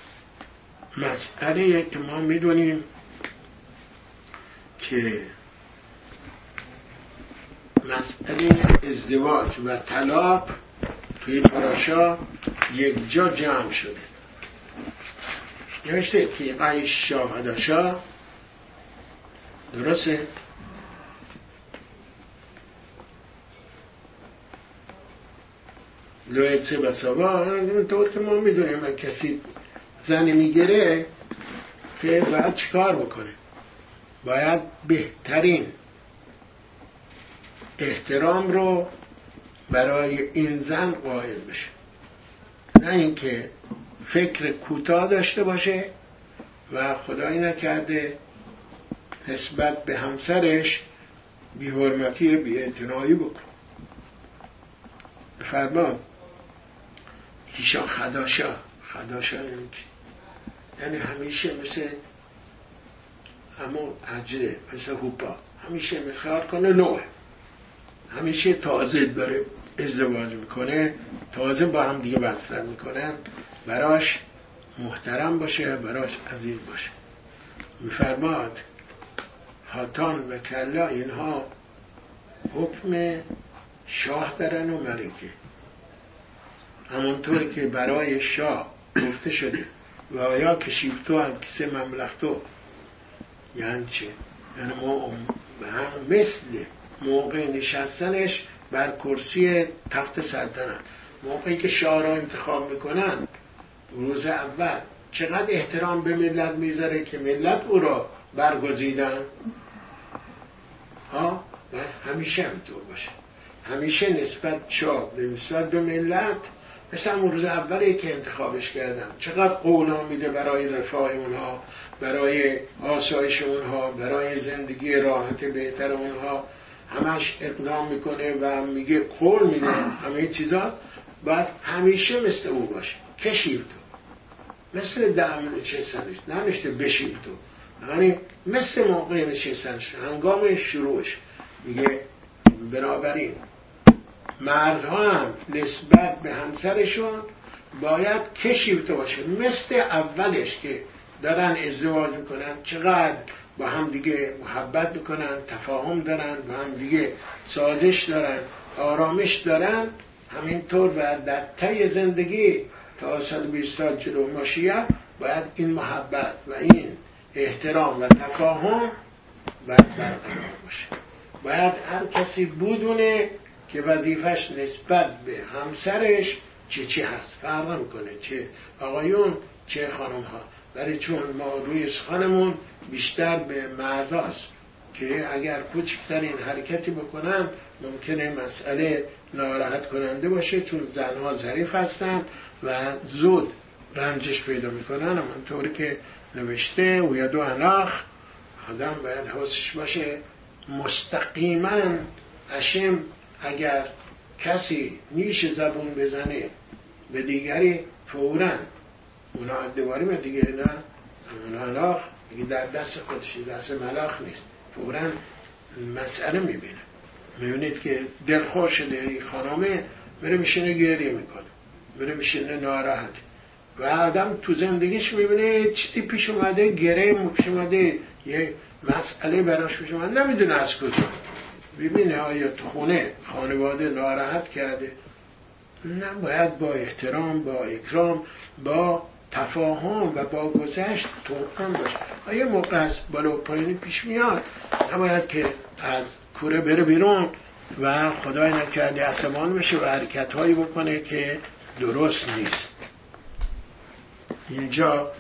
مسئله که ما میدونیم که مسئله ازدواج و طلاق توی پاراشا یک جا جمع شده نوشته که قیش شاهداشا درسته لویتسه بسابا طور که ما میدونیم من کسی زنی میگیره که باید چیکار بکنه باید بهترین احترام رو برای این زن قائل بشه نه اینکه فکر کوتاه داشته باشه و خدایی نکرده نسبت به همسرش بی حرمتی بی اعتنایی بکن بفرمان ایشان خداشا خداشا یعنی یعنی همیشه مثل همون عجله مثل هوپا همیشه میخواد کنه نوه همیشه تازه داره ازدواج میکنه تازه با هم دیگه بستر میکنن براش محترم باشه براش عزیز باشه میفرماد حاتان و کلا اینها حکم شاه دارن و ملکه همونطور که برای شاه گفته شده و آیا کشیفتو هم کسی مملختو یعنی چه؟ یعنی ما مثل موقع نشستنش بر کرسی تخت سلطنت موقعی که شاه را انتخاب میکنن روز اول چقدر احترام به ملت میذاره که ملت او را برگزیدن ها و همیشه همینطور باشه همیشه نسبت شاه به نسبت به ملت مثل اون روز اولی که انتخابش کردن چقدر قول میده برای رفاه اونها برای آسایش اونها برای زندگی راحت بهتر اونها همش اقدام میکنه و میگه قول میده همه چیزا باید همیشه مثل او باشه کشیر تو مثل دم نشستنش نمیشته بشیر تو یعنی مثل موقع نشستنش هنگام شروعش میگه بنابراین مردها هم نسبت به همسرشون باید کشیفته باشه مثل اولش که دارن ازدواج میکنن چقدر با هم دیگه محبت میکنن تفاهم دارن با هم دیگه سازش دارن آرامش دارن همینطور و در طی زندگی تا صد و بیست سال جلو ماشیه باید این محبت و این احترام و تفاهم باید برقرار باشه باید هر کسی بدونه که وظیفش نسبت به همسرش چه چی هست فرق میکنه چه آقایون چه خانم ها برای چون ما روی سخنمون بیشتر به مرد هست که اگر کوچکترین حرکتی بکنن ممکنه مسئله ناراحت کننده باشه، چون زنها ظریف هستن و زود رنجش پیدا میکنن. همونطوری که نوشته و یدو اناخ، آدم باید حواسش باشه مستقیما اشم اگر کسی نیش زبون بزنه به دیگری فوراً اونا ادواری به دیگه نه اونا اناخ میگه در دست خودشی، دست ملاخ نیست، فوراً مسئله میبینه. میبینید که دلخور شده این خانمه، بره میشینه گریه میکنه، بره میشینه ناراحت و آدم تو زندگیش میبینه چیزی پیش اومده، گره پیش اومده، یه مسئله براش پیش اومده، نمیدونه از کجا. ببینه آیا تو خونه خانواده ناراحت کرده، نه باید با احترام، با اکرام، با تفاهم و با گذشت توأم باشه. آیا موقع از بالا و پایینی پیش میاد، نباید که از کوره بره بیرون و خدای نکرده عصبانی بشه و حرکت هایی بکنه که درست نیست. اینجا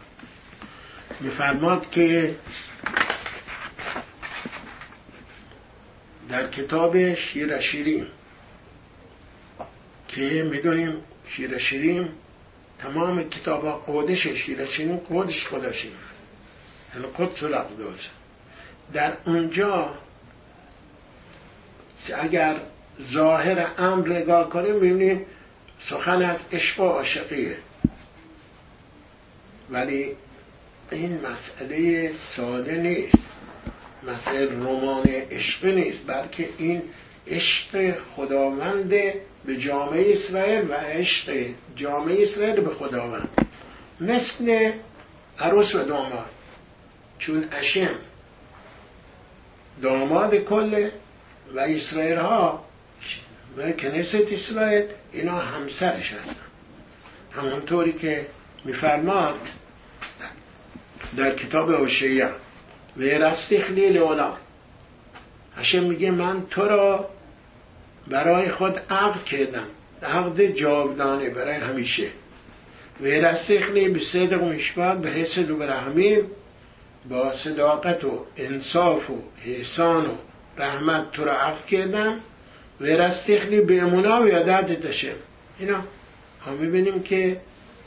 میفرماد که در کتاب شیر شیرین که میدونیم شیر شیرین تمام کتاب ها قدش شیر شیرین قدش خداشیم، یعنی قدس الاقداس. در اونجا اگر ظاهر امر نگاه کنیم میبینیم سخن از عشق و عاشقیه، ولی این مسئله ساده نیست، مسئله رمان عشق نیست، بلکه این عشق خداوند به جامعه اسرائیل و عشق جامعه اسرائیل به خداوند، مثل عروس و داماد. چون اشم داماد کل و اسرائیل ها و کنیست اسرائیل اینا همسرش هستن. همونطوری که میفرماد در کتاب هوشعیا و رستخلی لعلا، هشم میگه من تو را برای خود عقد کردم، عقد جاودانه برای همیشه. و رستخلی به صدق و مشبات به حسد و برحمیم، با صداقت و انصاف و احسان و رحمت تو را عقد کردم. و رستخلی به امونا و یادت داشتم. اینا هم میبینیم که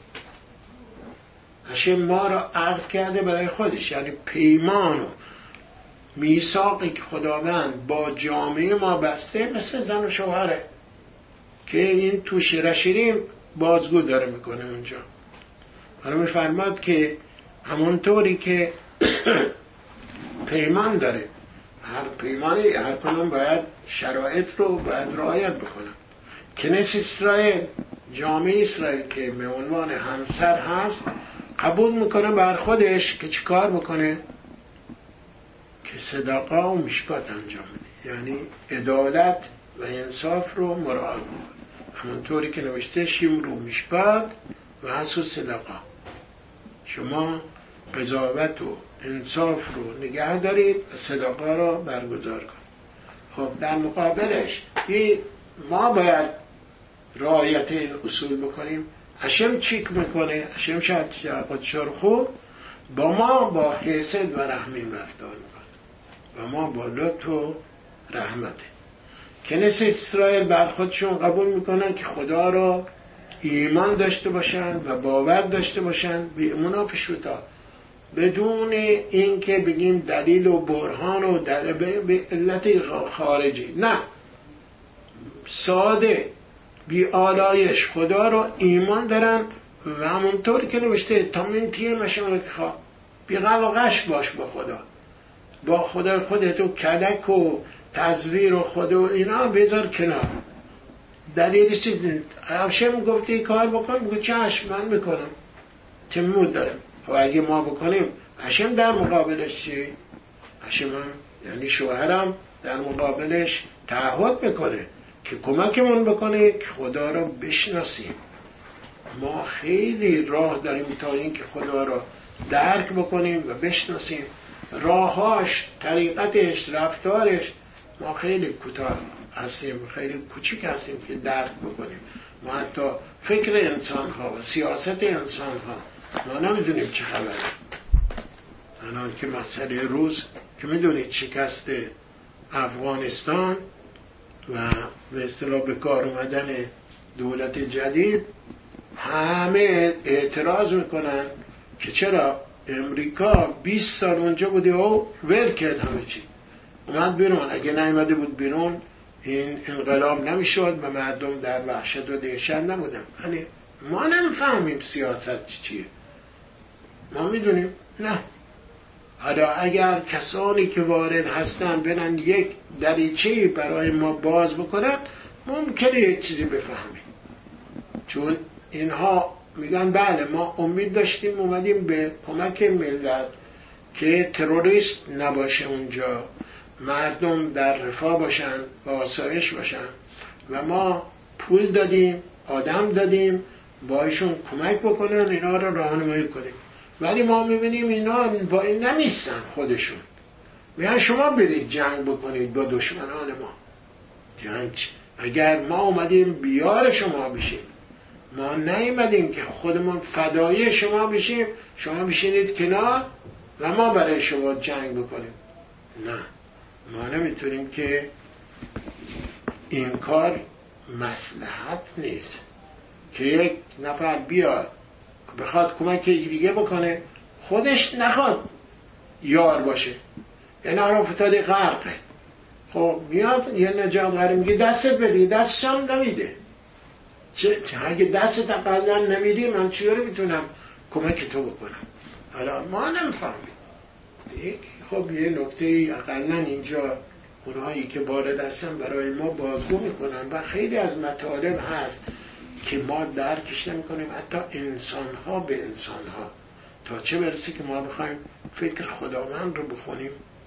هشم ما را عقد کرده برای خودش، یعنی پیمان و میثاقی که خداوند با جامعه ما بسته مثل زن و شوهره که این تو شیر شیرین بازگو داره میکنه اونجا. حالا میفرماد که همونطوری که پیمان داره، هر پیمانی هر کنم باید شرایط رو باید رعایت بکنم. کنیست اسرائیل، جامعه اسرائیل که به عنوان همسر هست، قبول میکنه بر خودش که چی کار بکنه؟ که صداقا و مشبات انجام بده، یعنی عدالت و انصاف رو مراعات بکنه. همونطوری که نوشته شیم رو مشبات و حسو صداقا، شما قضاوت و انصاف رو نگه دارید و صداقا رو برگزار کنید. خب در مقابلش ما باید رعایت این اصول بکنیم. هشم چیک میکنه؟ هشم شاید قدشار خوب با ما با حسد و رحمیم رفتار میکنه و ما با لطف و رحمته. کنیست اسرائیل بر خودشون قبول میکنن که خدا را ایمان داشته باشن و باور داشته باشن به امونا پشوتا، بدون اینکه بگیم دلیل و برهان و دلیل به علت خارجی، نه، ساده بی آلایش خدا رو ایمان دارن و همونطور که نوشته تا من تیر مشمال که خواه بی غلقش باش با خدا، با خدا خودتو کلک و تزویر و خدا و اینا بذار کنار. دلیلی چیز هشم گفته کار بکن، بگو چشم من میکنم، تمود دارم. و اگه ما بکنیم هشم در مقابلش چی؟ هشم هم یعنی شوهرم در مقابلش تعهد میکنه که کمکمون بکنه که خدا را بشناسیم. ما خیلی راه داریم تا این که خدا را درک بکنیم و بشناسیم. راهاش، طریقتش، رفتارش ما خیلی کوتاه هستیم، خیلی کوچیک هستیم که درک بکنیم. ما حتی فکر انسان ها و سیاست انسان ها ما نمیدونیم چه خبره. الان که مسئله روز که میدونید شکست افغانستان و به اصطلاح به کار اومدن دولت جدید همه اعتراض میکنن که چرا امریکا بیست سال اونجا بوده و ول کرد همه چی، اومد بیرون. اگه نیامده بود بیرون این انقلاب نمیشد و مردم در وحشت و دهشت نبودن. یعنی ما نمیفهمیم سیاست چیه، ما میدونیم نه. حالا اگر کسانی که وارد هستن برن یک دریچه‌ای برای ما باز بکنن ممکنه یک چیزی بفهمیم، چون اینها میگن بله ما امید داشتیم اومدیم به کمک ملت که تروریست نباشه اونجا، مردم در رفاه باشن و آسایش باشن و ما پول دادیم آدم دادیم بایشون کمک بکنن اینا رو راهنمایی کنیم. ولی ما میبینیم اینا با این نمیستن، خودشون میگن شما برید جنگ بکنید با دشمنان ما. جنگ اگر ما اومدیم بیار شما بشیم، ما نیومدیم که خودمون فدایی شما بشیم، شما بشینید کنار و ما برای شما جنگ بکنیم. نه، ما نمیتونیم که، این کار مصلحت نیست که یک نفر بیاد بخواد کمک دیگه بکنه خودش نخواد یار باشه، یعنی عرف افتاده غرقه. خب میاد یه نجات غری میگه دستت بدی، دستش هم نمیده. چه اگه دستت اقلا نمیدی من چیوری میتونم کمک تو بکنم؟ حالا ما نمیفهمیم. خب یه نکته اقلا اینجا اونهایی که وارد هستن برای ما بازگو میکنن و خیلی از مطالب هست که ما درکش نمیکنیم، حتی انسان ها به انسان ها، تا چه برسه که ما بخوایم فکر خداوند رو بخونیم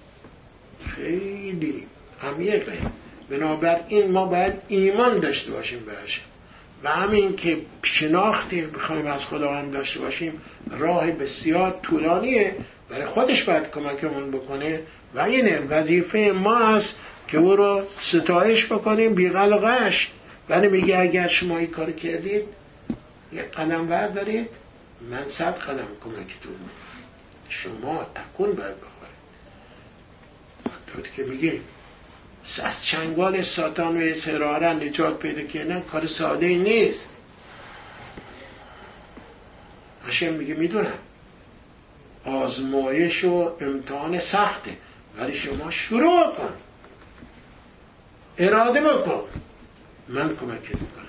خیلی عمیقه. بنابراین ما باید ایمان داشته باشیم بهش و همین که شناختی بخوایم از خداوند داشته باشیم راه بسیار طولانیه، برای خودش باید کمکمون بکنه و این وظیفه ما است که او رو ستایش بکنیم بی‌غل و غش. ولی میگه اگر شما این کار کردید یک قدم بردارید من صد قدم کمکتون، شما تکون باید بخورید. طور که میگه از چنگال ساتان و اسراره نجات پیدا کردن کار ساده ای نیست. هاشم میگه میدونم آزمایش و امتحان سخته، ولی شما شروع کن، اراده بکن، من کمکت میکنم.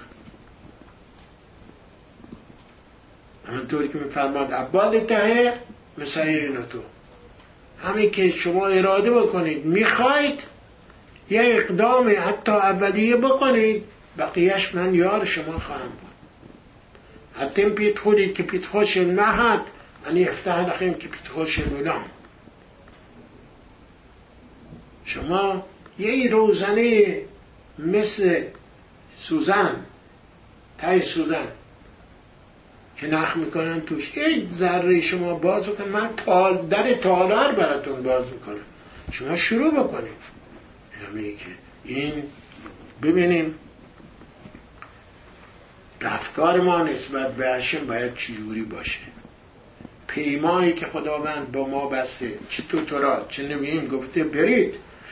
همونطوری که میفرماد عباد تهر مثل اینا تو همین که شما اراده بکنید میخواید یه اقدام حتی اولیه بکنید، بقیهش من یار شما خواهم بود. حتی پیت خودید که پیت خوش المهد یعنی افتح لخیم که پیت خوش الولام. شما یه روزنه مثل سوزن، تای سوزن که نخ میکنن توش یک ذره شما باز بکنید، من تال در تالار براتون باز میکنم، شما شروع بکنید. یعنی که این ببینیم رفتار ما نسبت به هاشم باید چجوری باشه. پیمانی که خداوند با ما بسته، چه تو تورات چه نمییم گفته برید،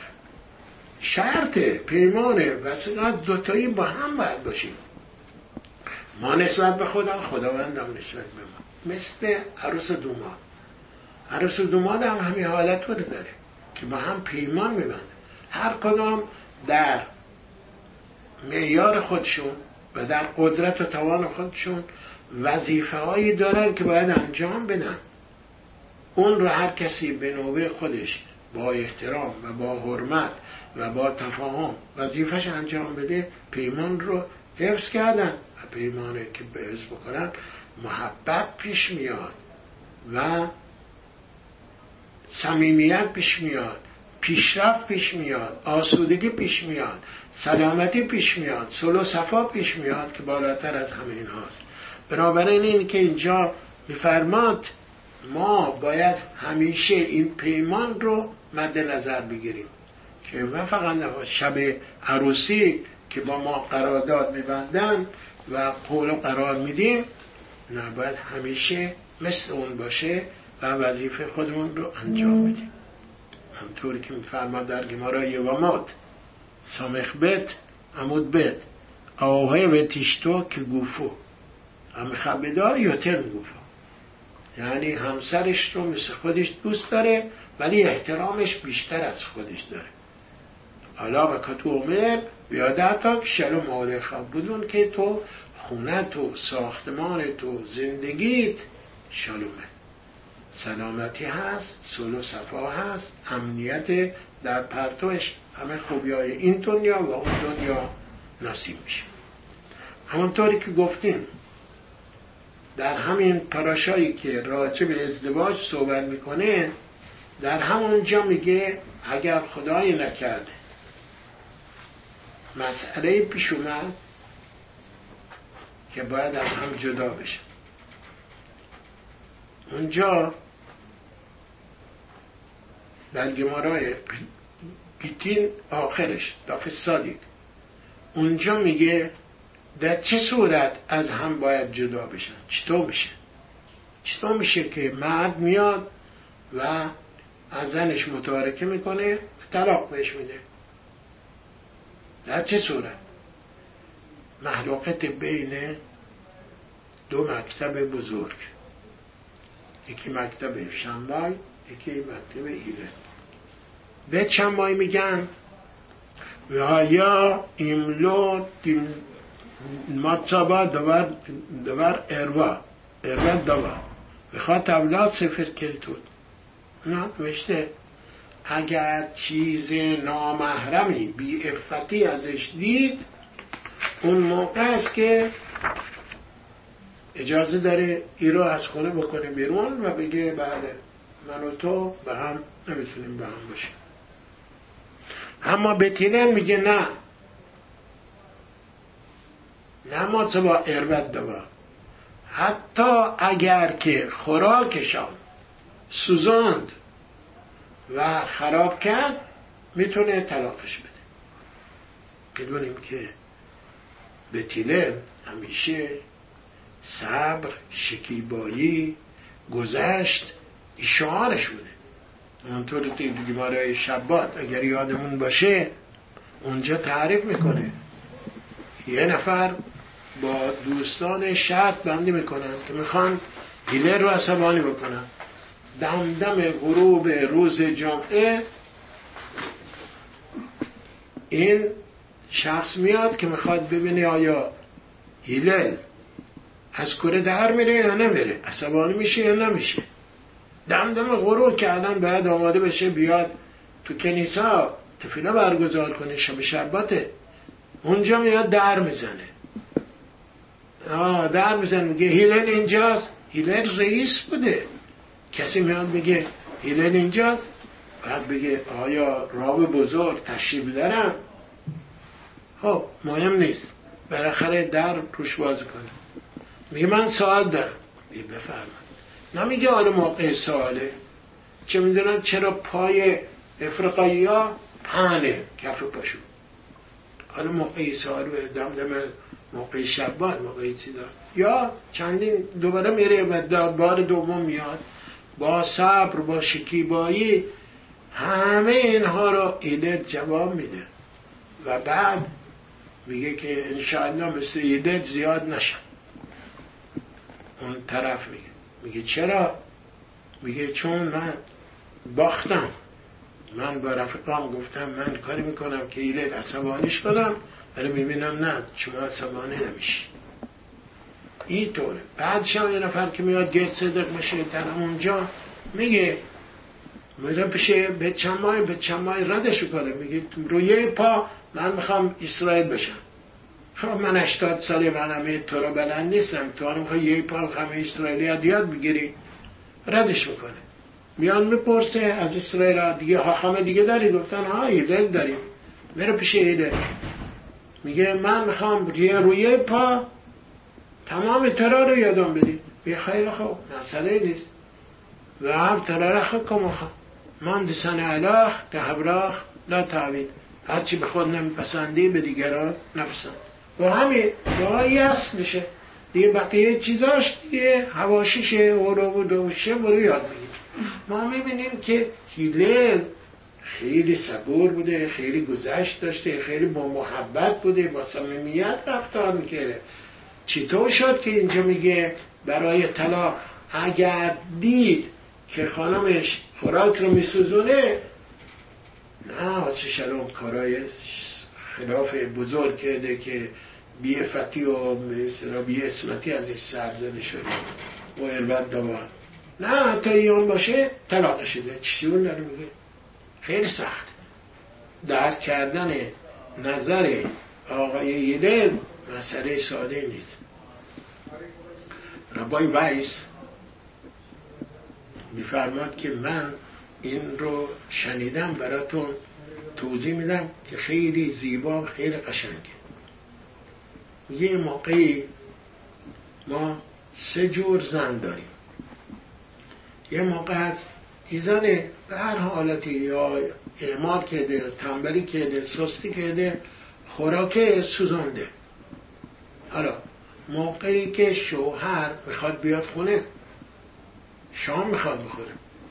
شرطه پیمانه وسیقات دوتایی با هم باید باشیم. ما نسبت به خدا، خداوند هم نسبت به ما، مثل عروس دوماد. عروس دوماد هم همین حالت رو داره که با هم پیمان میبنده، هر کدام در معیار خودشون و در قدرت و توان خودشون وظیفه هایی دارن که باید انجام بدن. اون رو هر کسی به نوبه خودش با احترام و با حرمت و با تفاهم وظیفهش انجام بده، پیمان رو حفظ کردن. و پیمانه که به حفظ بکنن محبت پیش میاد و صمیمیت پیش میاد، پیشرفت پیش میاد، آسودگی پیش میاد، سلامتی پیش میاد، صلح و صفا پیش میاد که بالاتر از همه این هاست. بنابراین این که اینجا میفرماد ما باید همیشه این پیمان رو مد نظر بگیریم که ما فقط شب عروسی که با ما قرارداد میبندن و قول قرار میدیم، نه، باید همیشه مثل اون باشه و وظیفه خودمون رو انجام بدیم. همطوری که میفرماد در گمارا یوامات سامخ بت عمود بت آوه و تیشتو که گوفو هم خبدا یوتر گوفو، یعنی همسرش رو مثل خودش دوست داره ولی احترامش بیشتر از خودش داره. حالا و کتو عمر بیاده تا که شلو ماله خواب بدون که تو خونه تو ساختمان تو زندگیت شلومه، سلامتی هست، صلح و صفا هست، امنیت در پرتوش، همه خوبیای این دنیا و اون دنیا نصیب میشه. همونطوری که گفتیم در همین پاراشایی که راجع به ازدواج صحبت میکنه، در همونجا میگه اگر خدای نکرده مسئله پیش اومد که باید از هم جدا بشه، اونجا در گمارای گیتین آخرش دافع صادق اونجا میگه در چه صورت از هم باید جدا بشن. چطور میشه؟ چطور میشه که مرد میاد و از زنش متارکه میکنه طلاق بهش میده؟ در چه صورت؟ محلوقت بین دو مکتب بزرگ، یکی مکتب شنبای یکی مکتب ایره. به چنبای میگن و یا ایملو ماتسابا دوار دوار اروا اروا دوار بخواد تولاد سفر کلتود نه نوشته اگر چیز نامحرمی بی افتی ازش دید اون موقع است که اجازه داره این رو از خونه بکنه بیرون و بگه بله من و تو به هم نمیتونیم به هم باشیم. اما بتینه میگه نه نه ما تو با اربت دوا، حتی اگر که خوراکشان سوزاند و خراب کرد میتونه طلاقش بده. میدونیم که بتینه همیشه صبر، شکیبایی، گذشت شعارش بوده. اونطوری که دیواره شبات اگر یادمون باشه اونجا تعریف میکنه یه نفر با دوستان شرط بندی میکنن که میخوان هیلر رو عصبانی بکنن. دم دم غروب روز جمعه این شخص میاد که میخواد ببینه آیا هیلر از کره در میره یا نمیره، عصبانی میشه یا نمیشه. دم دم غروب که الان باید آماده بشه بیاد تو کنیسا تفیله برگزار کنه، شب شباته، اونجا میاد در میزنه. آه در میزنه میگه هیلن اینجاست. هیلن رئیس بوده. کسی میاد میگه هیلن اینجاست، بعد بگه آیا راب بزرگ تشریف دارم؟ خب مهم نیست، بالاخره در روش باز کنه. میگه من سوال دارم. میگه بفرمایید. نمیگه آره موقع سواله، چه میدونم چرا پای افریقایی ها پهنه کف پاشو، حالا موقع سوال و دم دم موقع شبان موقع چیزا، یا چندین دوباره میره و بار دوم میاد با صبر با شکیبایی همه اینها رو ایدت جواب میده و بعد میگه که انشاءالله مثل ایدت زیاد نشن. اون طرف میگه میگه چرا؟ میگه چون من باختم، من با رفیقام گفتم من کاری میکنم که ایلت عصبانیش کنم ولی میبینم نه شما عصبانی نمیشی. این طوره. بعدش هم یه نفر که میاد گیت صدق میشه در اونجا میگه میره بشه به چمای به چمای ردشو کنه، میگه روی پا من میخوام اسرائیل بشم. خب من هشتاد ساله منم تو رو بلند نیستم، تو هم میخوای یه پا همه اسرائیلیات یاد بگیری. ردش میکنه. میان میپرسه از اسرائیل دیگه حاخامه دیگه داری؟ گفتن ها ایدل داریم. میره پیش ایدل میگه من میخوام یه روی پا تمام ترا رو یادم بدی. میگه خیلی خوب مسئله نیست و هم ترا رو خود کم خواه من دسن علاخ تحبراخ لا تعوید، هرچی به خود نمیپسندی به دیگران نپسند. و همین دعایی هست میشه دیگه. بقیه چیزاش دیگه هواشیشه و رو و دوشه برو یاد بگید. ما میبینیم که هیلل خیلی صبور بوده، خیلی گذشت داشته، خیلی با محبت بوده، با صمیمیت رفتار میکرده. چطور شد که اینجا میگه برای طلاق اگر دید که خانمش خوراک رو میسوزونه، نه واسه شلوم کارای خلاف بزرگ کرده که بی افتی و بی اسمتی ازش سر زده شده و اربت دوار، نه تا ایان باشه طلاق شده. چیون داره میگه؟ خیلی سخت درک کردن نظر آقای یدل مسئله ساده نیست. ربای ویس میفرماد که من این رو شنیدم براتون توضیح میدم که خیلی زیبا و خیلی قشنگه. یه موقعی ما سه جور زن داریم. یه موقع هست این زن به هر حالتی یا اعمال کرده، تنبلی کرده، سستی کرده، خوراک سوزنده. حالا موقعی که شوهر میخواد بیاد خونه، شام میخواد بخوره،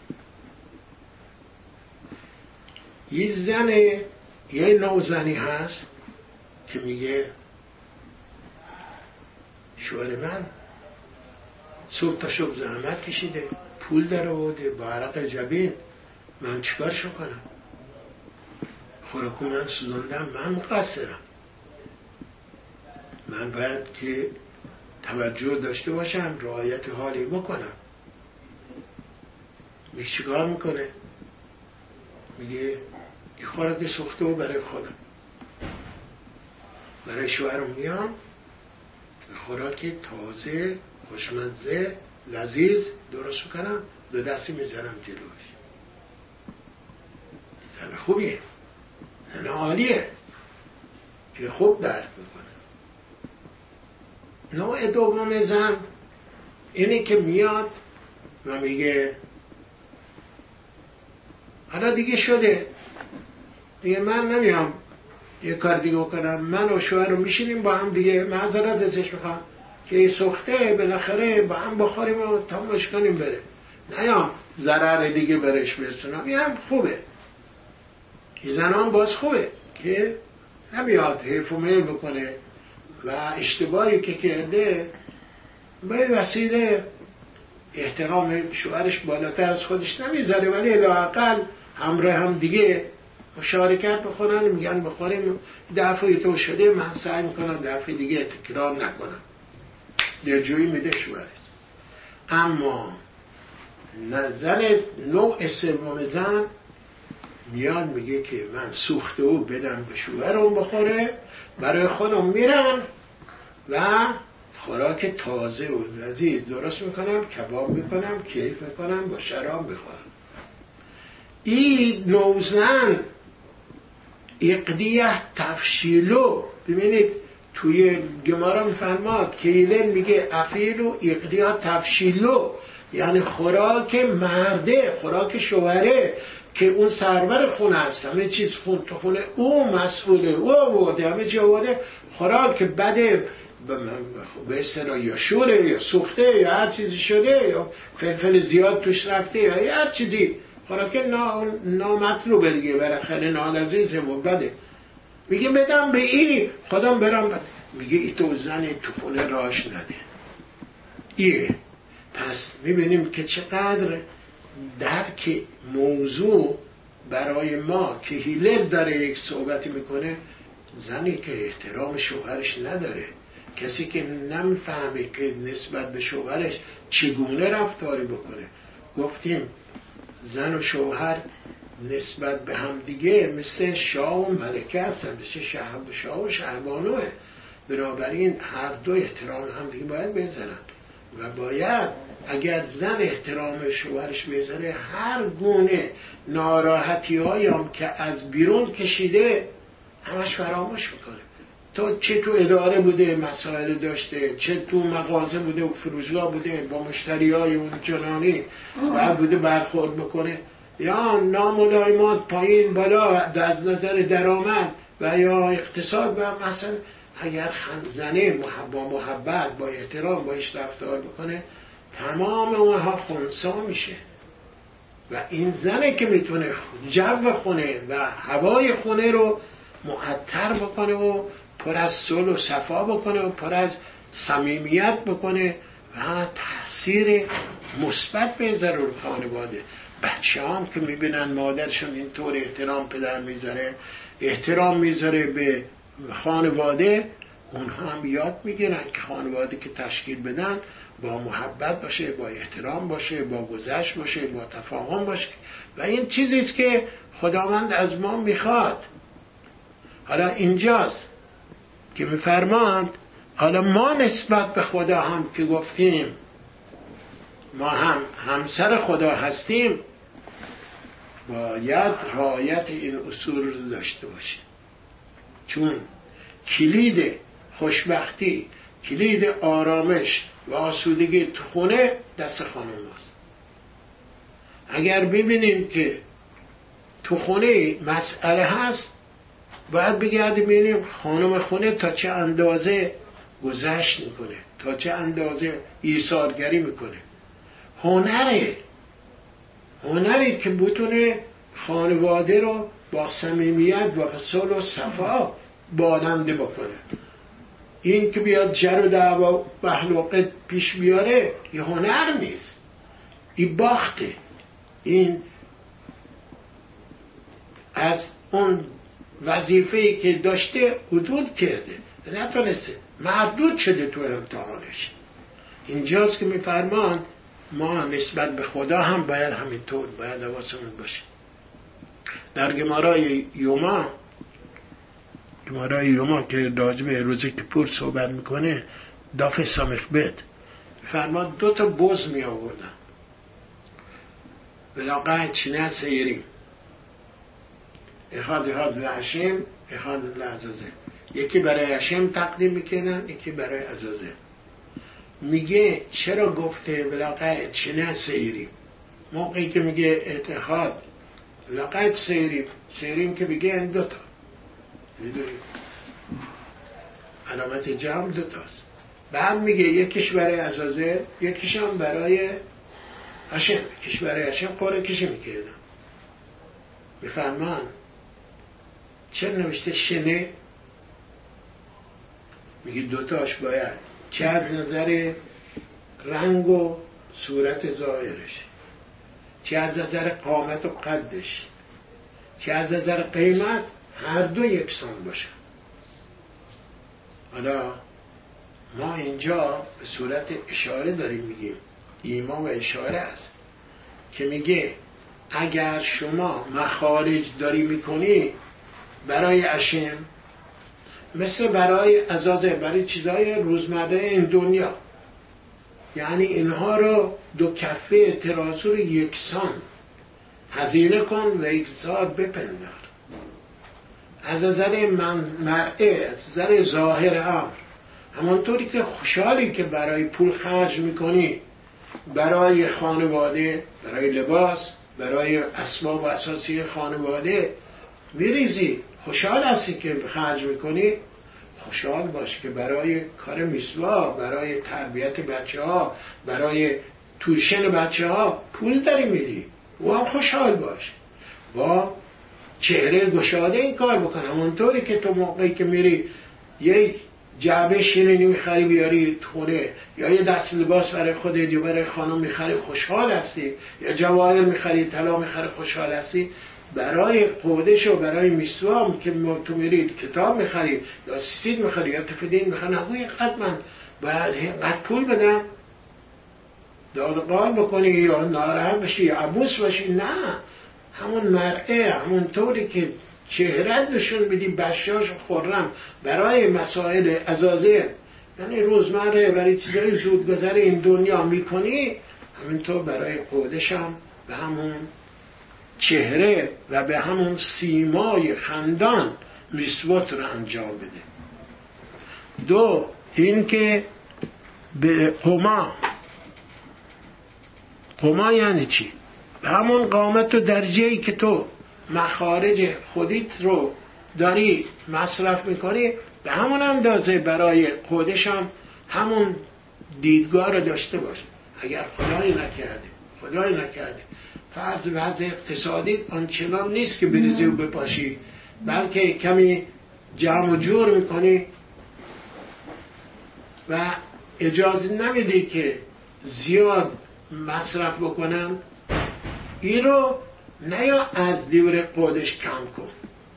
یه زن، یه نوع زنی هست که میگه شوهر من صبح تا شب زحمت کشیده، پول در آورده با عرق جبین، من چیکارشو کنم؟ خوراکو من سوزوندم، من مقصرم، من باید که توجه داشته باشم، رعایت حالی بکنم. میگه چیکار میکنه؟ میگه این خوراک سوخته و برای خودم، برای شوهرم میام خوراک تازه خوشمزه لذیذ درست میکنم، دو دستی میذارم جلوش. زن خوبیه، زن عالیه که خوب درک میکنه. نوع دوم زن اینه که میاد و میگه حالا دیگه شده، دیگه من نمیام یه کار دیگه کنم، من و شوهر رو میشینیم با هم دیگه، معذرت ازش میخوام که سخته بالاخره با هم بخوریم و تمامش کنیم بره، نیام ضرر دیگه برش برسونم. این هم خوبه، این زنان باز خوبه که نمیاد حیف و میل بکنه و اشتباهی که کرده به وسیله احترام شوهرش بالاتر از خودش نمیذاره، ولی لااقل همراه هم دیگه مشارکت بکنن، میگن بخوریم دفعه تو شده، من سعی میکنم دفعه دیگه تکرار نکنم، دلجویی میده شوهرش. اما نظر نوع سوم زن میاد میگه که من سوخته او بدم به شوهرم بخوره، برای خودم میرم و خوراک تازه و لذیذ درست میکنم، کباب میکنم، کیف میکنم، با شراب میخورم. این نوزن اقدیه تفشیلو، ببینید توی گمارا میفرماد که ایلن میگه افیلو اقدیه تفشیلو، یعنی خوراک مرده، خوراک شوهره که اون سرور خونه هست، همه چیز خون تو خونه او مسئوله، او آورده همه چی آورده، خوراک بده به اصطلاح یا شوره یا سوخته یا هر چیزی شده یا فلفل زیاد توش رفته یا هر چیزی، خوراک نامطلوبه دیگه، بالاخره نالذیذه و بده، میگه بدم به این خودم برم بده. میگه ای تو زن تو خونه راش نده. ایه پس میبینیم که چقدر درک موضوع برای ما که هیلر داره یک صحبتی میکنه، زنی که احترام شوهرش نداره، کسی که نمیفهمه که نسبت به شوهرش چگونه رفتاری بکنه. گفتیم زن و شوهر نسبت به هم دیگه مثل شاه و ملکه هستن، مثل شاه و شهربانوه، بنابراین هر دو احترام هم دیگه باید بذارن و باید اگر زن احترام شوهرش بذاره هر گونه ناراحتی هایم که از بیرون کشیده همش فراموش میکنه. تو چه تو اداره بوده مسائل داشته، چه تو مغازه بوده و فروشگاه بوده با مشتری های اون جنانی باید بوده برخورد بکنه، یا ناملایمات پایین بالا از نظر درآمد و یا اقتصاد و مثلا اگر زنه با محبت با احترام باش رفتار بکنه تمام اونها خنثی میشه. و این زنه که میتونه جو خونه و هوای خونه رو معطر بکنه و پر از صلح و صفا بکنه و پر از صمیمیت بکنه و تاثیر مثبت بذاره رو خانواده. بچه هم که میبینن مادرشون اینطور احترام پدر میذاره، احترام میذاره به خانواده، اونها هم یاد میگیرن که خانواده که تشکیل بدن با محبت باشه، با احترام باشه، با گذشت باشه، با تفاهم باشه و این چیزیست که خداوند از ما میخواد. حالا اینجاست که میفرماند حالا ما نسبت به خدا هم که گفتیم ما هم همسر خدا هستیم، باید رعایت این اصول رو داشته باشیم، چون کلید خوشبختی، کلید آرامش و آسودگی تو خونه دست خانم هست. اگر ببینیم که تو خونه مسئله هست، باید بگردیم ببینیم خانم خونه تا چه اندازه گذشت میکنه، تا چه اندازه ایثارگری میکنه. هنره هنری که بتونه خانواده رو با صمیمیت و صلح و صفا بالنده بکنه. این که بیاد جر و دعوا و حلقه پیش بیاره یه هنر نیست، این باخته. این از اون وظیفه‌ای که داشته حدود کرده، نتونسته، مردود شده تو امتحانش. اینجاست که میفرمان ما نسبت به خدا هم باید همینطور باید حواسمون باشه. در گمارای یوما گمارای یوما که راجع به روز کیپور صحبت میکنه، داف سامخ بد فرمان دو تا بز می آوردن بلاقه چینه سیریم، اخاد اخاد لعشم اخاد لعزازه، یکی برای عشم تقدیم میکنن یکی برای عزازه. میگه چرا گفته بلاقه چینه سیریم؟ موقعی که میگه اتحاد بلاقه سیریم، سیریم که بگه این دوتا میدونیم علامت جمع دوتاست. بعد میگه یکیش برای عزازه یکیش هم برای عشم، یکیش برای عشم قره کشی میکردم. بفرمان چرا نوشته شنه؟ میگه دوتاش باید چه از نظر رنگ و صورت ظاهرش، چه از نظر قامت و قدش، چه از نظر قیمت، هر دو یکسان باشه. حالا ما اینجا به صورت اشاره داریم میگیم، ایما و اشاره است که میگه اگر شما مخارج داری میکنی برای عشم، مثل برای عزازه، برای چیزهای روزمره این دنیا، یعنی اینها رو دو کفه ترازو رو یکسان هزینه کن و یکسان بپندار. از نظر مرئه، از نظر ظاهر امر، همانطوری که خوشحالی که برای پول خرج میکنی، برای خانواده، برای لباس، برای اسباب و اساسی خانواده میریزی، خوشحال هستی که خرج میکنی، خوشحال باش که برای کار میسوا، برای تربیت بچه ها، برای تویشن بچه ها پول داری میدی، و هم خوشحال باش، با چهره گشاده این کار بکن. همونطوری که تو موقعی که میری یک جعبه شیرینی میخری بیاری خونه، یا یه دست لباس برای خودت یا برای خانم میخری خوشحال هستی، یا جواهر میخری، طلا میخری خوشحال هستی، برای قودش و برای میسوام که تو میرید کتاب میخری یا سید میخری یا تفیدین میخری، نگوی اینقدر من باید اینقدر پول بدم، دادقال بکنی یا ناراحت باشی یا عبوس باشی. نه، همون مرئه، همون طوری که چهره نشون بدی بشاش خورم برای مسائل عزازه، یعنی روزمره برای چیزای زودگذر این دنیا میکنی، همینطور برای قودش هم به همون چهره و به همون سیمای خندان میسوات رو انجام بده. دو، این که به قما، قما یعنی چی؟ به همون قامت و درجه‌ای که تو مخارج خودت رو داری مصرف میکنی، به همون اندازه برای خودش هم همون دیدگاه رو داشته باش. اگر خدای نکرده خدای نکرده فرض وضع اقتصادی آنچنان نیست که بریزی و بپاشی، بلکه کمی جمع و جور میکنی و اجازه نمیدی که زیاد مصرف بکنن. این رو نه یا از دیور قودش کم کن،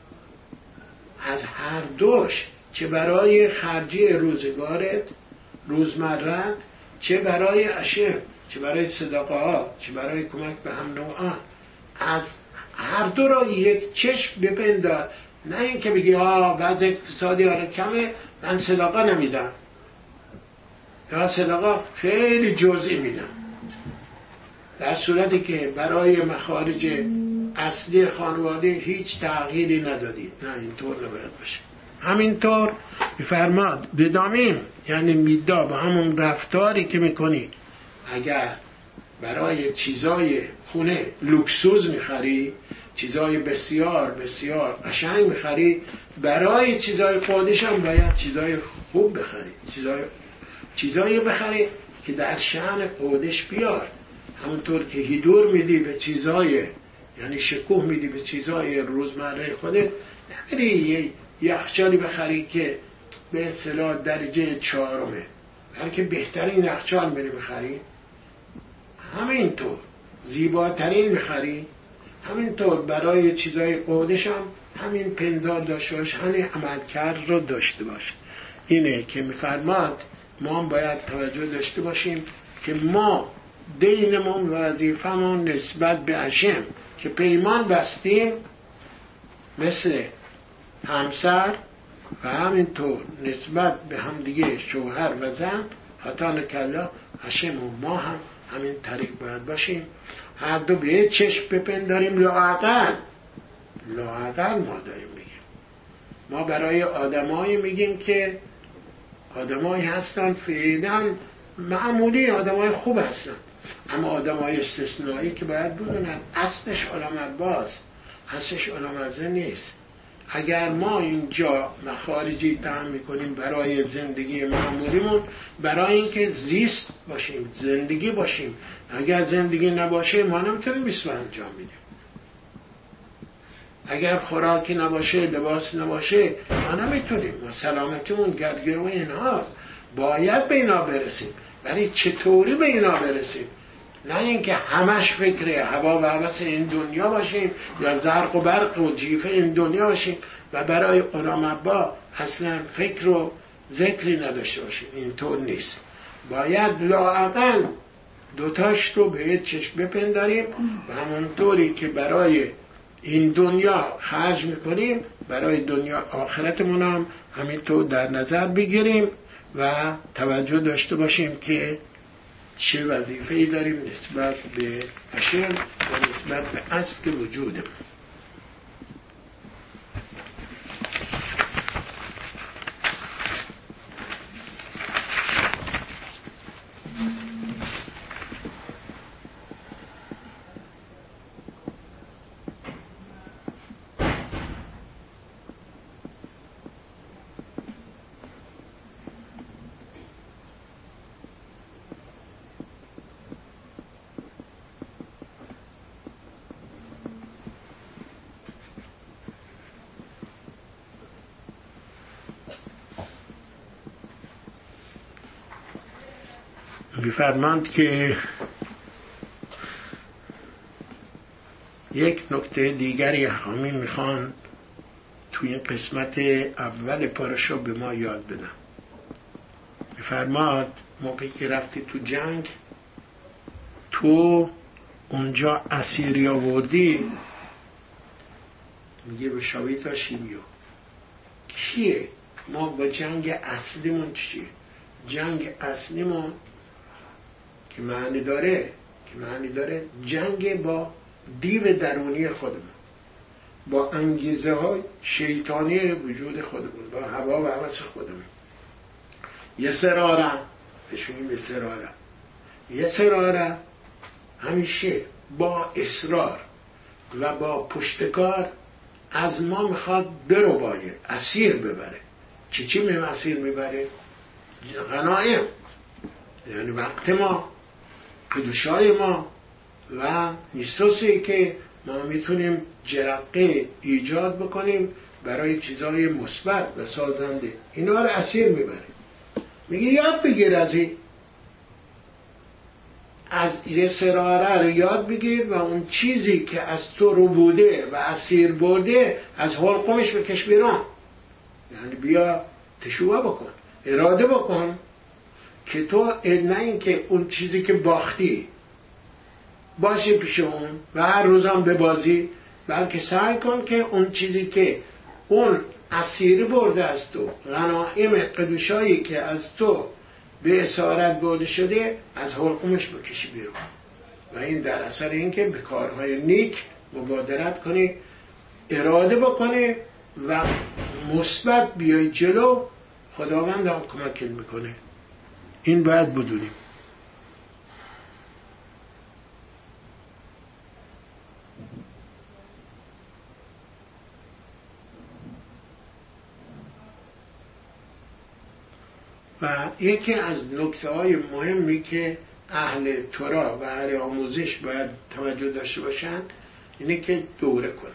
از هر دوش، چه برای خرجی روزگارت روزمرت، چه برای اشم، چه برای صدقه ها، چه برای کمک به هم نوعان، از هر دو را یک چشم بپندار. نه اینکه بگی آه وضع اقتصادی آره کمه من صدقه نمیدم یا صدقه خیلی جزئی میدم، در صورتی که برای مخارج اصلی خانواده هیچ تغییری ندادی. نه اینطور نباید باشه. همینطور میفرماد بدامیم، یعنی میدا به همون رفتاری که میکنی. اگر برای چیزای خونه لوکسوز میخری، چیزای بسیار بسیار قشنگ میخری، برای چیزای خودش هم باید چیزای خوب بخری، چیزای چیزایی بخری که در شأن خودش بیار. همونطور که هیدور میدی به چیزای، یعنی شکوه میدی به چیزای روزمره خودت، نمیری یه یخچالی بخری که به اصطلاح درجه چهارمه، بلکه بهترین یخچال میری بخری. همینطور زیباترین میخری. همینطور برای چیزای قودش هم همین پندار داشته باش، همین عملکرد رو داشته باش. اینه که میفرماد ما هم باید توجه داشته باشیم که ما دینمون و وظیفمون نسبت به اشم که پیمان بستیم، مثل همسر و همینطور نسبت به همدیگه شوهر و زن، حتی کلا اشم و ما هم همین طریق باید باشیم. هر دو به چشم بپنداریم. لااقل لااقل ما داریم میگیم، ما برای آدمایی میگیم که آدمایی هستن فعلا معمولی، آدمای خوب هستن، اما آدمای استثنایی که باید بدونن اصلش علامت باز، اصلش علامت نیست. اگر ما اینجا مخارجی تعیین میکنیم برای زندگی معمولیمون، برای اینکه زیست باشیم، زندگی باشیم، اگر زندگی نباشه ما نمیتونیم بیست انجام بدیم. اگر خوراکی نباشه، لباس نباشه، ما نمیتونیم. ما سلامتیمون گردگیرو اینهاست، باید به اینا برسیم. ولی چطوری به اینا برسیم؟ نه اینکه همش فکر هوا و هوس این دنیا باشیم یا زرق و برق و جیفه این دنیا باشیم و برای علامت‌با اصلا فکر و ذکری نداشته باشیم. اینطور نیست. باید لااقل دوتاش رو به چشم بپنداریم و همونطوری که برای این دنیا خرج میکنیم برای دنیا آخرتمون هم همینطور در نظر بگیریم و توجه داشته باشیم که چه وظیفه‌ای داریم نسبت به اشم و نسبت به اصل وجودمون. می‌فرماند که یک نکته دیگری حامی میخوان توی قسمت اول پاراشا به ما یاد بدن. می‌فرماد موقعی که رفتی تو جنگ، تو اونجا اسیری آوردی، میگه به شاویتا شیمیو کیه؟ ما با جنگ اصلیمون چیه؟ جنگ اصلیمون که معنی داره که معنی داره جنگ با دیو درونی خودمون، با انگیزه های شیطانی وجود خودمون، با هوا و هوس خودمون. یه سراره بشونیم یه سراره یه سراره همیشه با اصرار و با پشتکار از ما میخواد برو باید اسیر ببره. چی چی می اسیر میبره؟ غنایم، یعنی وقت ما، قدوشای ما، و نیستوسی که ما میتونیم جرقه ایجاد بکنیم برای چیزهای مثبت و سازنده. اینا رو اسیر میبره. میگه یاد بگیر از این، از یه سراره رو یاد بگیر و اون چیزی که از تو رو بوده و اسیر برده از حلقومش بکش بیرون. یعنی بیا تشوه بکن، اراده بکن که تو نه این که اون چیزی که باختی باشه پیش اون و هر روزم ببازی، بلکه سعی کن که اون چیزی که اون اسیر برده از تو، غنایم قدوشایی که از تو به اسارت برده شده، از حلقومش بکشی بیرون و این در اثر این که به کارهای نیک مبادرت کنی، اراده بکنی و مثبت بیای جلو. خداوند هم کمکت میکنه. این باید بدونیم. و یکی از نکته های مهمی که اهل تورا و اهل آموزش باید توجه داشته باشن اینه که دوره کنن.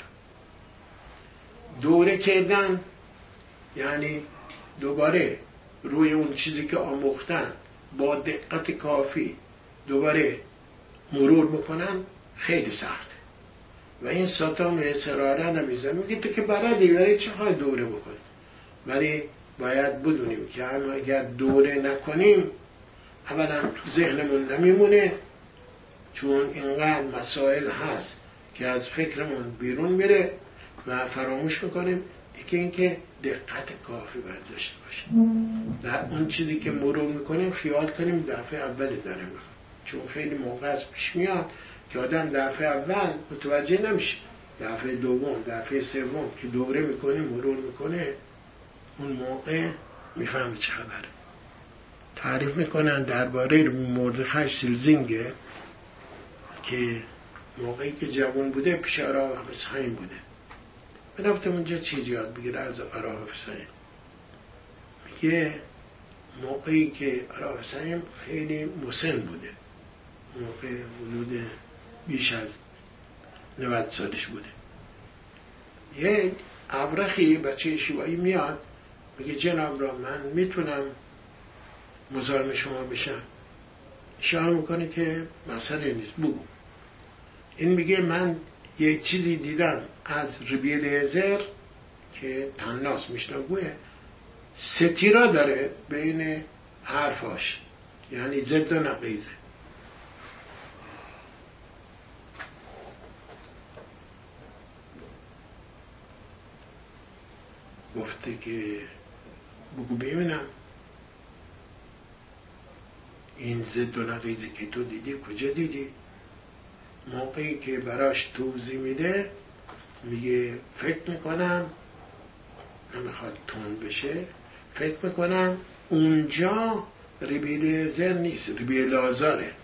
دوره کردن یعنی دوباره روی اون چیزی که آموختن با دقت کافی دوباره مرور بکنن خیلی سخته و این ساتان و اصراره نمیزن. میگه تو که بلدی برای چه خواهی دوره بکنی؟ ولی باید بدونیم که اما اگر دوره نکنیم اولا تو ذهنمون نمیمونه، چون اینقدر مسائل هست که از فکرمون بیرون میره و فراموش میکنیم. دیگه اینکه دقت کافی باید داشته باشیم در اون چیزی که مرور میکنیم. خیال کنیم دفعه اول داره میخوام، چون خیلی موقع از پیش میاد که آدم دفعه اول متوجه نمیشه، دفعه دوم دفعه سوم که دوره میکنه مرور میکنه اون موقع میفهمه چه خبره. تعریف میکنن درباره مردخای سیلزینگه که موقعی که جوان بوده پیش آرا حسین بوده، رفته اونجا چیز یاد بگیره از آرا حسین. میگه موقعی که آرا حسین خیلی مسن بوده، موقع حدود بیش از نود سالش بوده. یه ابرخی بچه شیوایی میاد میگه جناب را من میتونم مزاحم شما بشم؟ اشاره میکنه که مسئله نیست، بگو. این میگه من یه چیزی دیدم از ربی الیعزر که طناس میشنگوه، ستیرا داره بین حرفاش، یعنی ضد و نقیضه. گفته که بگو ببینم این ضد و نقیضی که تو دیدی کجا دیدی؟ موقعی که براش توضیح میده میگه فکر میکنم، نمیخواد تون بشه، فکر میکنم اونجا ربی الیعزر نیست، ربی العازره.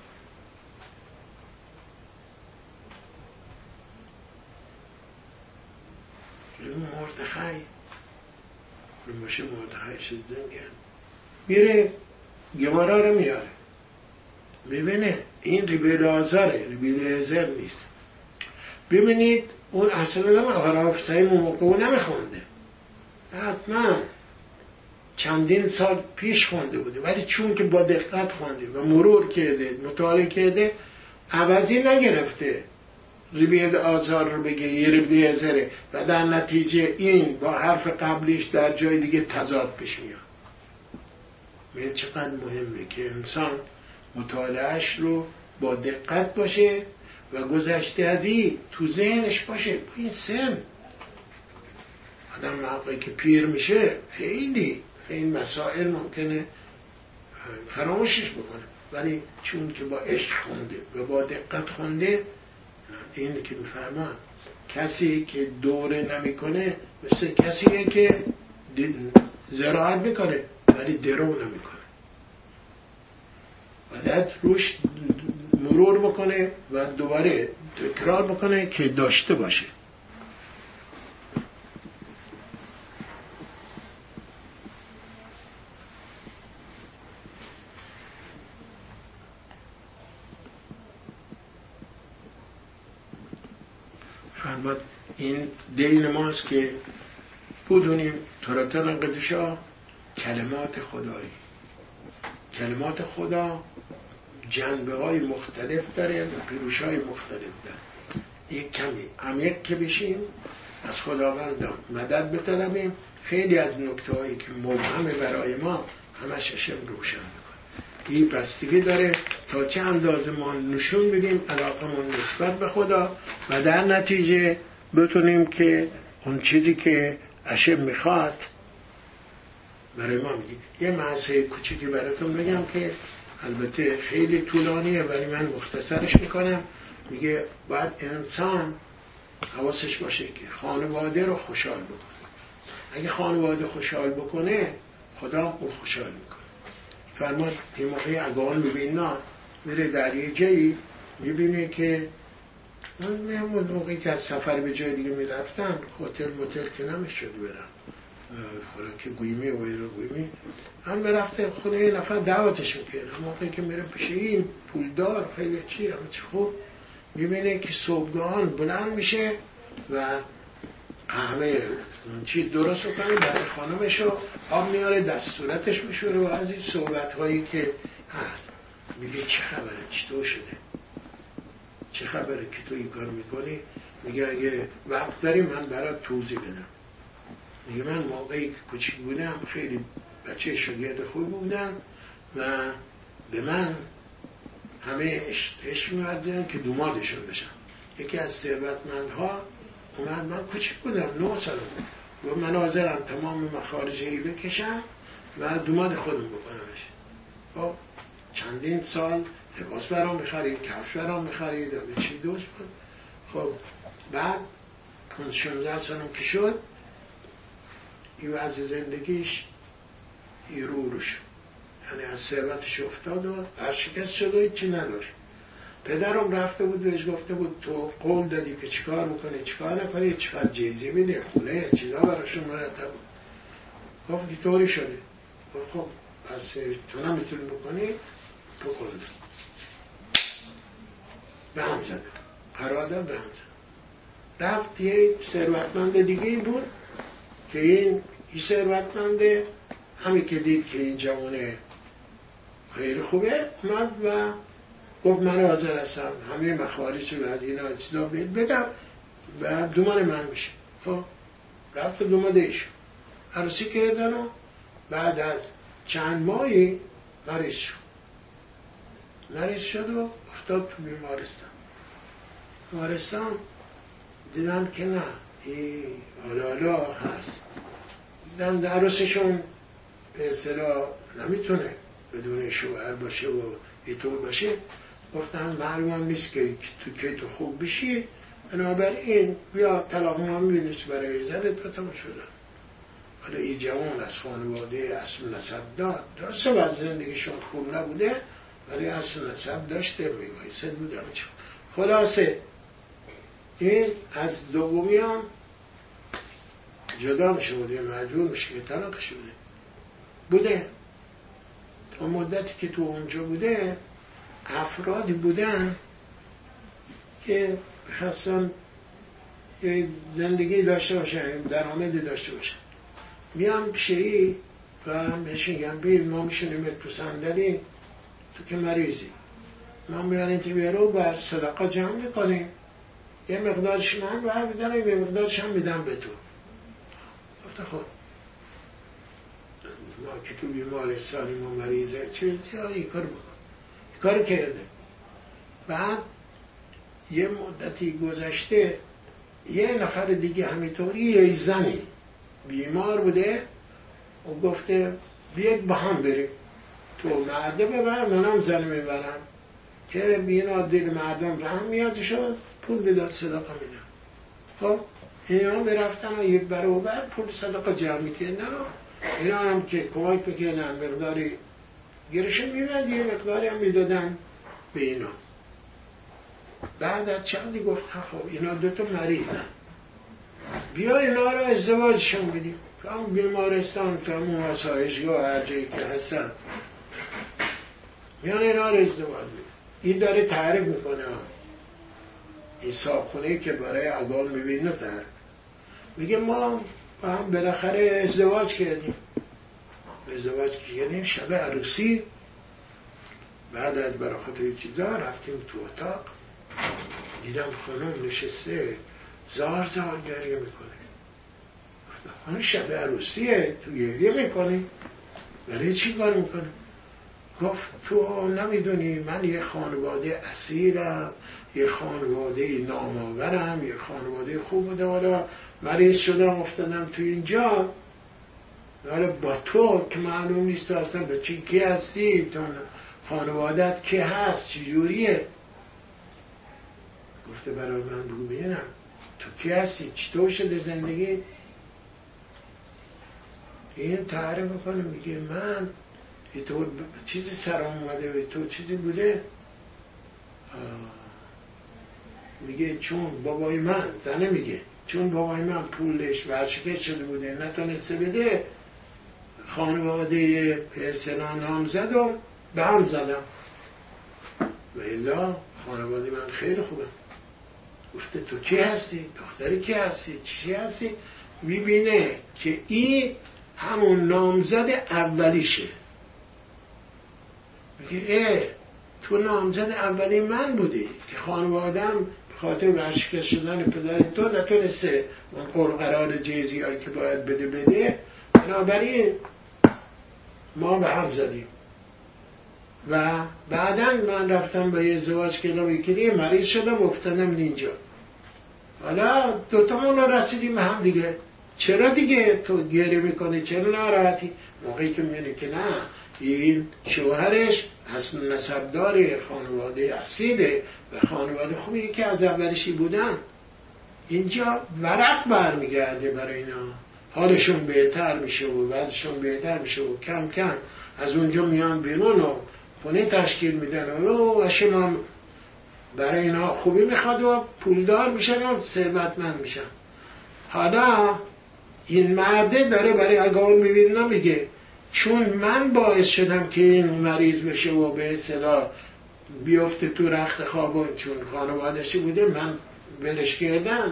مردخای باشه مردخای شد زنگن میره گمارا رو میاره، ببینه این ربی العازره، ربی الیعزر نیست. ببینید اون اصلا نمه آقا حسین موقع او نمیخونده، حتما چندین سال پیش خونده بوده، ولی چون که با دقت خونده و مرور کرده مطالعه کرده عوضی نگرفته ربی العازر رو بگه یه ربی الیعزره و در نتیجه این با حرف قبلیش در جای دیگه تضاد پیش میاد. این چقدر مهمه که انسان مطالعهش رو با دقت باشه و گذشته ازی تو ذهنش باشه. این سن آدم موقعی که پیر میشه خیلی این مسائل ممکنه فراموشش بکنه، ولی چون که با عشق خونده و با دقت خونده، اینه که میفرمان کسی که دوره نمیکنه مثل کسیه که زراعت میکنه ولی درو نمیکنه، باید روش مرور بکنه و دوباره تکرار بکنه که داشته باشه. فرماد این دین ماست که بدونیم تراتل قدشا کلمات خدایی. کلمات خدا جنبه های مختلف داره و پیروش های مختلف داره. یک کمی عمیق که بشیم از خداوند مدد بطلبیم، خیلی از نکته هایی که مبهمه برای ما همش اشم روشن میکنه. این بستگی داره تا چه اندازه ما نشون بدیم علاقمون نسبت به خدا و در نتیجه بتونیم که اون چیزی که اشم میخواد برای ما میگی. یه محصه کوچیکی براتون بگم که البته خیلی طولانیه ولی من مختصرش میکنم. میگه باید انسان حواسش باشه که خانواده رو خوشحال بکنه. اگه خانواده خوشحال بکنه خدا اون خوشحال میکنه. فرماد یه موقعی اگه میبینه میره در یه جایی میبینه که من همون موقعی که از سفر به جای دیگه میرفتن هتل متل که نمیشد برم خوراک گویمی و ایرو گویمی هم برفته خونه یه نفر دعوتش میکنه. هم موقعی که میره پیش این پولدار خیلی چی همه چی خوب میبینه که صبحگاهان بلند میشه و قهوه چی درست کنه برای خانمشو آب میاره دست صورتش میشوره و از این صحبت هایی که هست میگه چه خبره چطور شده چه خبره که تو این کار میکنی. میگه اگه وقت داری من برات توضیح بدم. میگه من موقعی که کوچیک بودم خیلی بچه شاگرد خوب بودم و به من همه عشق می‌ورزیدن که دومادشون بشم. یکی از ثروتمندها اومد، من کوچیک بودم نه سالم بود، و من حاضرم تمام مخارجی بکشم و دوماد خودم بکنمش. خب چندین سال لباس برام می‌خرید، کفش برام می‌خرید و چی دوست بود. خب بعد شانزده سالم که شد این وضع زندگیش این رو رو شد، یعنی از ثروتش افتاد و ورشکست شد و هیچی نداشت. پدرم رفته بود بهش گفته بود تو قول دادی که چیکار میکنی چیکار نکنی، چقدر جیزی میده خونه چیزا براشون مرتب بود. گفت که طوری شده. گفت خب پس تو نمیتونی بکنی تو قول داد. به هم زده قرار داد به هم زده. رفت یه ثروتمند دیگه بود که این این ثروتمنده همین که دید که این جوانه خیلی خوبه اومد و گفت من حاضر هستم همه مخارج رو از اینا چیزا بدم و دومان من میشه. خب رفت دوماده ایشو عروسی کردن و بعد از چند ماهی مریض شد. مریض شد و افتاد تو بیمارستان. بیمارستان دیدن که نه این حالا هست. دیدن عروسشون به اصطلاح نمیتونه بدون شوهر باشه و اینطور باشه. گفتن معلوم هم نیست که تو که تو خوب بشی، بنابراین بیا طلاق هم بینیش برای زنت و تمام شده. حالا این جوان از خانواده اصل نسب داد، درسته و از زندگیشون خوب نبوده ولی اصل نسب داشته میبایسته بوده. خلاصه این از دومی هم جدا میشه بوده، مجبور میشه که طلاق شده بوده. تا مدتی که تو اونجا بوده افرادی بودن که خواستن زندگی داشته باشن، درآمدی داشته باشن. میام پیشی و هم بهش میگم بیر ما میشونیم تو صندلی، تو که مریضی ما میاریم تو بیارو بر صدقه جمع میکنیم، یه مقدارش من بر میدنم یه مقدارش هم میدم به تو. گفته خب ما که تو بیمارستانیم و مریضه چیزی ها این کار بکن. این کار کرده. بعد یه مدتی گذشته یه نفر دیگه همینطوری یه زنی بیمار بوده و گفته بیاید با هم بریم، تو مرده ببر منم زن میبرم که بینا دل مردم رحم میادشون پول بداد صدقه میدم. خب اینا برفتن و یک برابر پول صدقه جمع میکردن و اینا هم که کمک میکردن مقداری گرشن میبرد یه مقداری هم میدادن به اینا. بعد از چندی گفت خب اینا دوتا مریضن بیا اینا رو ازدواجشون بدیم تو هم بیمارستان تو هم وسایشگاه هر جایی که هستن میان اینا رو ازدواج بدیم. این داره تعریف میکنه این صابخونه که برای اقوام میبینه در میگه ما با هم بالاخره ازدواج کردیم. ازدواج کردیم شب عروسی، بعد از برای خاطر چیزا رفتیم تو اتاق، دیدم خانم نشسته زار زار گریه میکنه. خانم شب عروسیه تو گریه میکنی؟ برای چی کار میکنه؟ گفت تو نمیدونی من یه خانواده اصیلم، یه خانواده نامآورم، یه خانواده خوب بوده، حالا مریض شدم افتادم تو اینجا، حالا با تو که معلوم نیست اصلا به چی کی هستی، تو خانوادت کی هست، چجوریه؟ گفته برای من بگو ببینم تو کی هستی، چطور شده زندگی؟ این تعریف میکنه، میگه من اینطور چیزی سرم اومده و تو چیزی بوده. میگه چون بابای من، زنه میگه چون بابای من پولش ورشکست شده بوده نتونسته بده، خانواده پسرا نامزد رو به هم زدم و الا خانواده من خیلی خوبه. گفته تو کی هستی؟ دختری کی هستی؟ چی هستی؟ میبینه که این همون نامزد اولیشه. میگه اه تو نامزد اولی من بودی که خانوادم خاطر ورشکست شدن پدر تو نتونسته اون قرار جیزی هایی که باید بده بده، بنابراین ما به هم زدیم و بعدا من رفتم با یه ازدواج کردم، یکی مریض شدم افتادم اینجا، حالا دوتامون رو رسیدیم به هم دیگه. چرا دیگه تو گریه میکنی؟ چرا ناراحتی؟ موقعی که میگه که نه این شوهرش اصلا نسبدار خانواده اصیله و خانواده خوبی که از اولشی بودن، اینجا ورق برمیگرده برای اینا، حالشون بهتر میشه و وضعشون بهتر میشه و کم کم از اونجا میان بیرون و خونه تشکیل میدن و اشمام برای اینا خوبی میخواد و پولدار میشن و ثروتمند میشن. حالا این مرده داره برای اگاه میبینه میگه چون من باعث شدم که این مریض بشه و به اصطلاح بیفته تو رخت خواب، چون خانواده‌شی بوده من ولش کردم،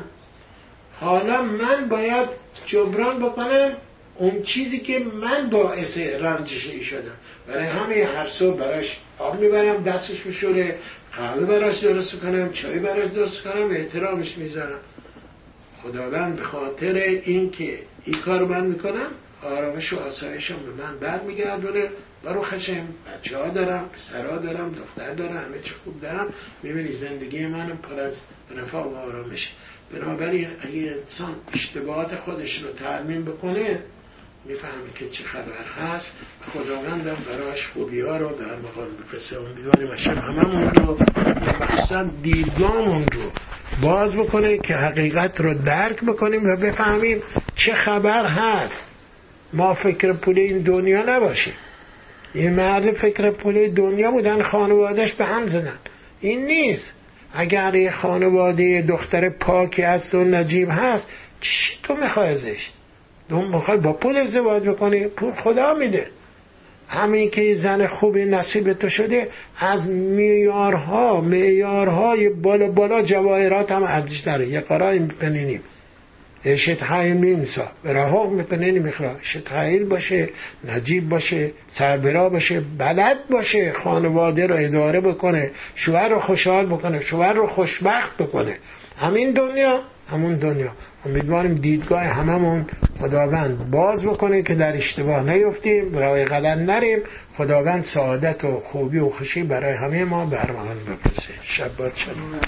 حالا من باید جبران بکنم اون چیزی که من باعث رنجش ای شدم. برای همه هر صبح براش آب میبرم دستش میشوره، قهوه براش درست کنم، چای براش درست کنم، احترامش میذارم. خداوند به خاطر این که این کارو من میکنم آرامش و آسایشم به من برمیگردونه. برو خشم بچه ها دارم، پسرها دارم، دختر دارم، همه چی خوب دارم. میبینی زندگی منم پر از رفاه و آرامش. بنابراین اگه انسان اشتباهات خودش رو ترمیم بکنه میفهمه که چه خبر هست. خداوندم براش خوبی ها رو در مقام بفرسته. امیدواریم اشب هممون رو مقصد دیدگاهمون رو باز بکنه که حقیقت رو درک بکنیم و بفهمیم چه خبر هست. ما فکر پول این دنیا نباشیم. این مرد فکر پول دنیا بودن، خانوادهش به هم زدن. این نیست. اگر یه خانواده دختر پاکی هست و نجیب هست، چی تو میخوای ازش؟ تو میخوای با پول ازدواج بکنی؟ پول خدا میده. همین که زن خوبی نصیب تو شده، از معیارها معیارهای بالا بالا جواهرات هم ارزش داره. یه قرار میپنینیم اشت حایل مینسا براها میپنینی میخواه اشت حایل باشه، نجیب باشه، سربرا باشه، بلد باشه خانواده رو اداره بکنه، شوهر رو خوشحال بکنه، شوهر رو خوشبخت بکنه. همین دنیا همون دنیا. امیدواریم دیدگاه هممون خداوند باز بکنه که در اشتباه نیفتیم، برای غلط نریم. خداوند سعادت و خوبی و خوشی برای همه ما برمغان بپرسه. شب باد شد.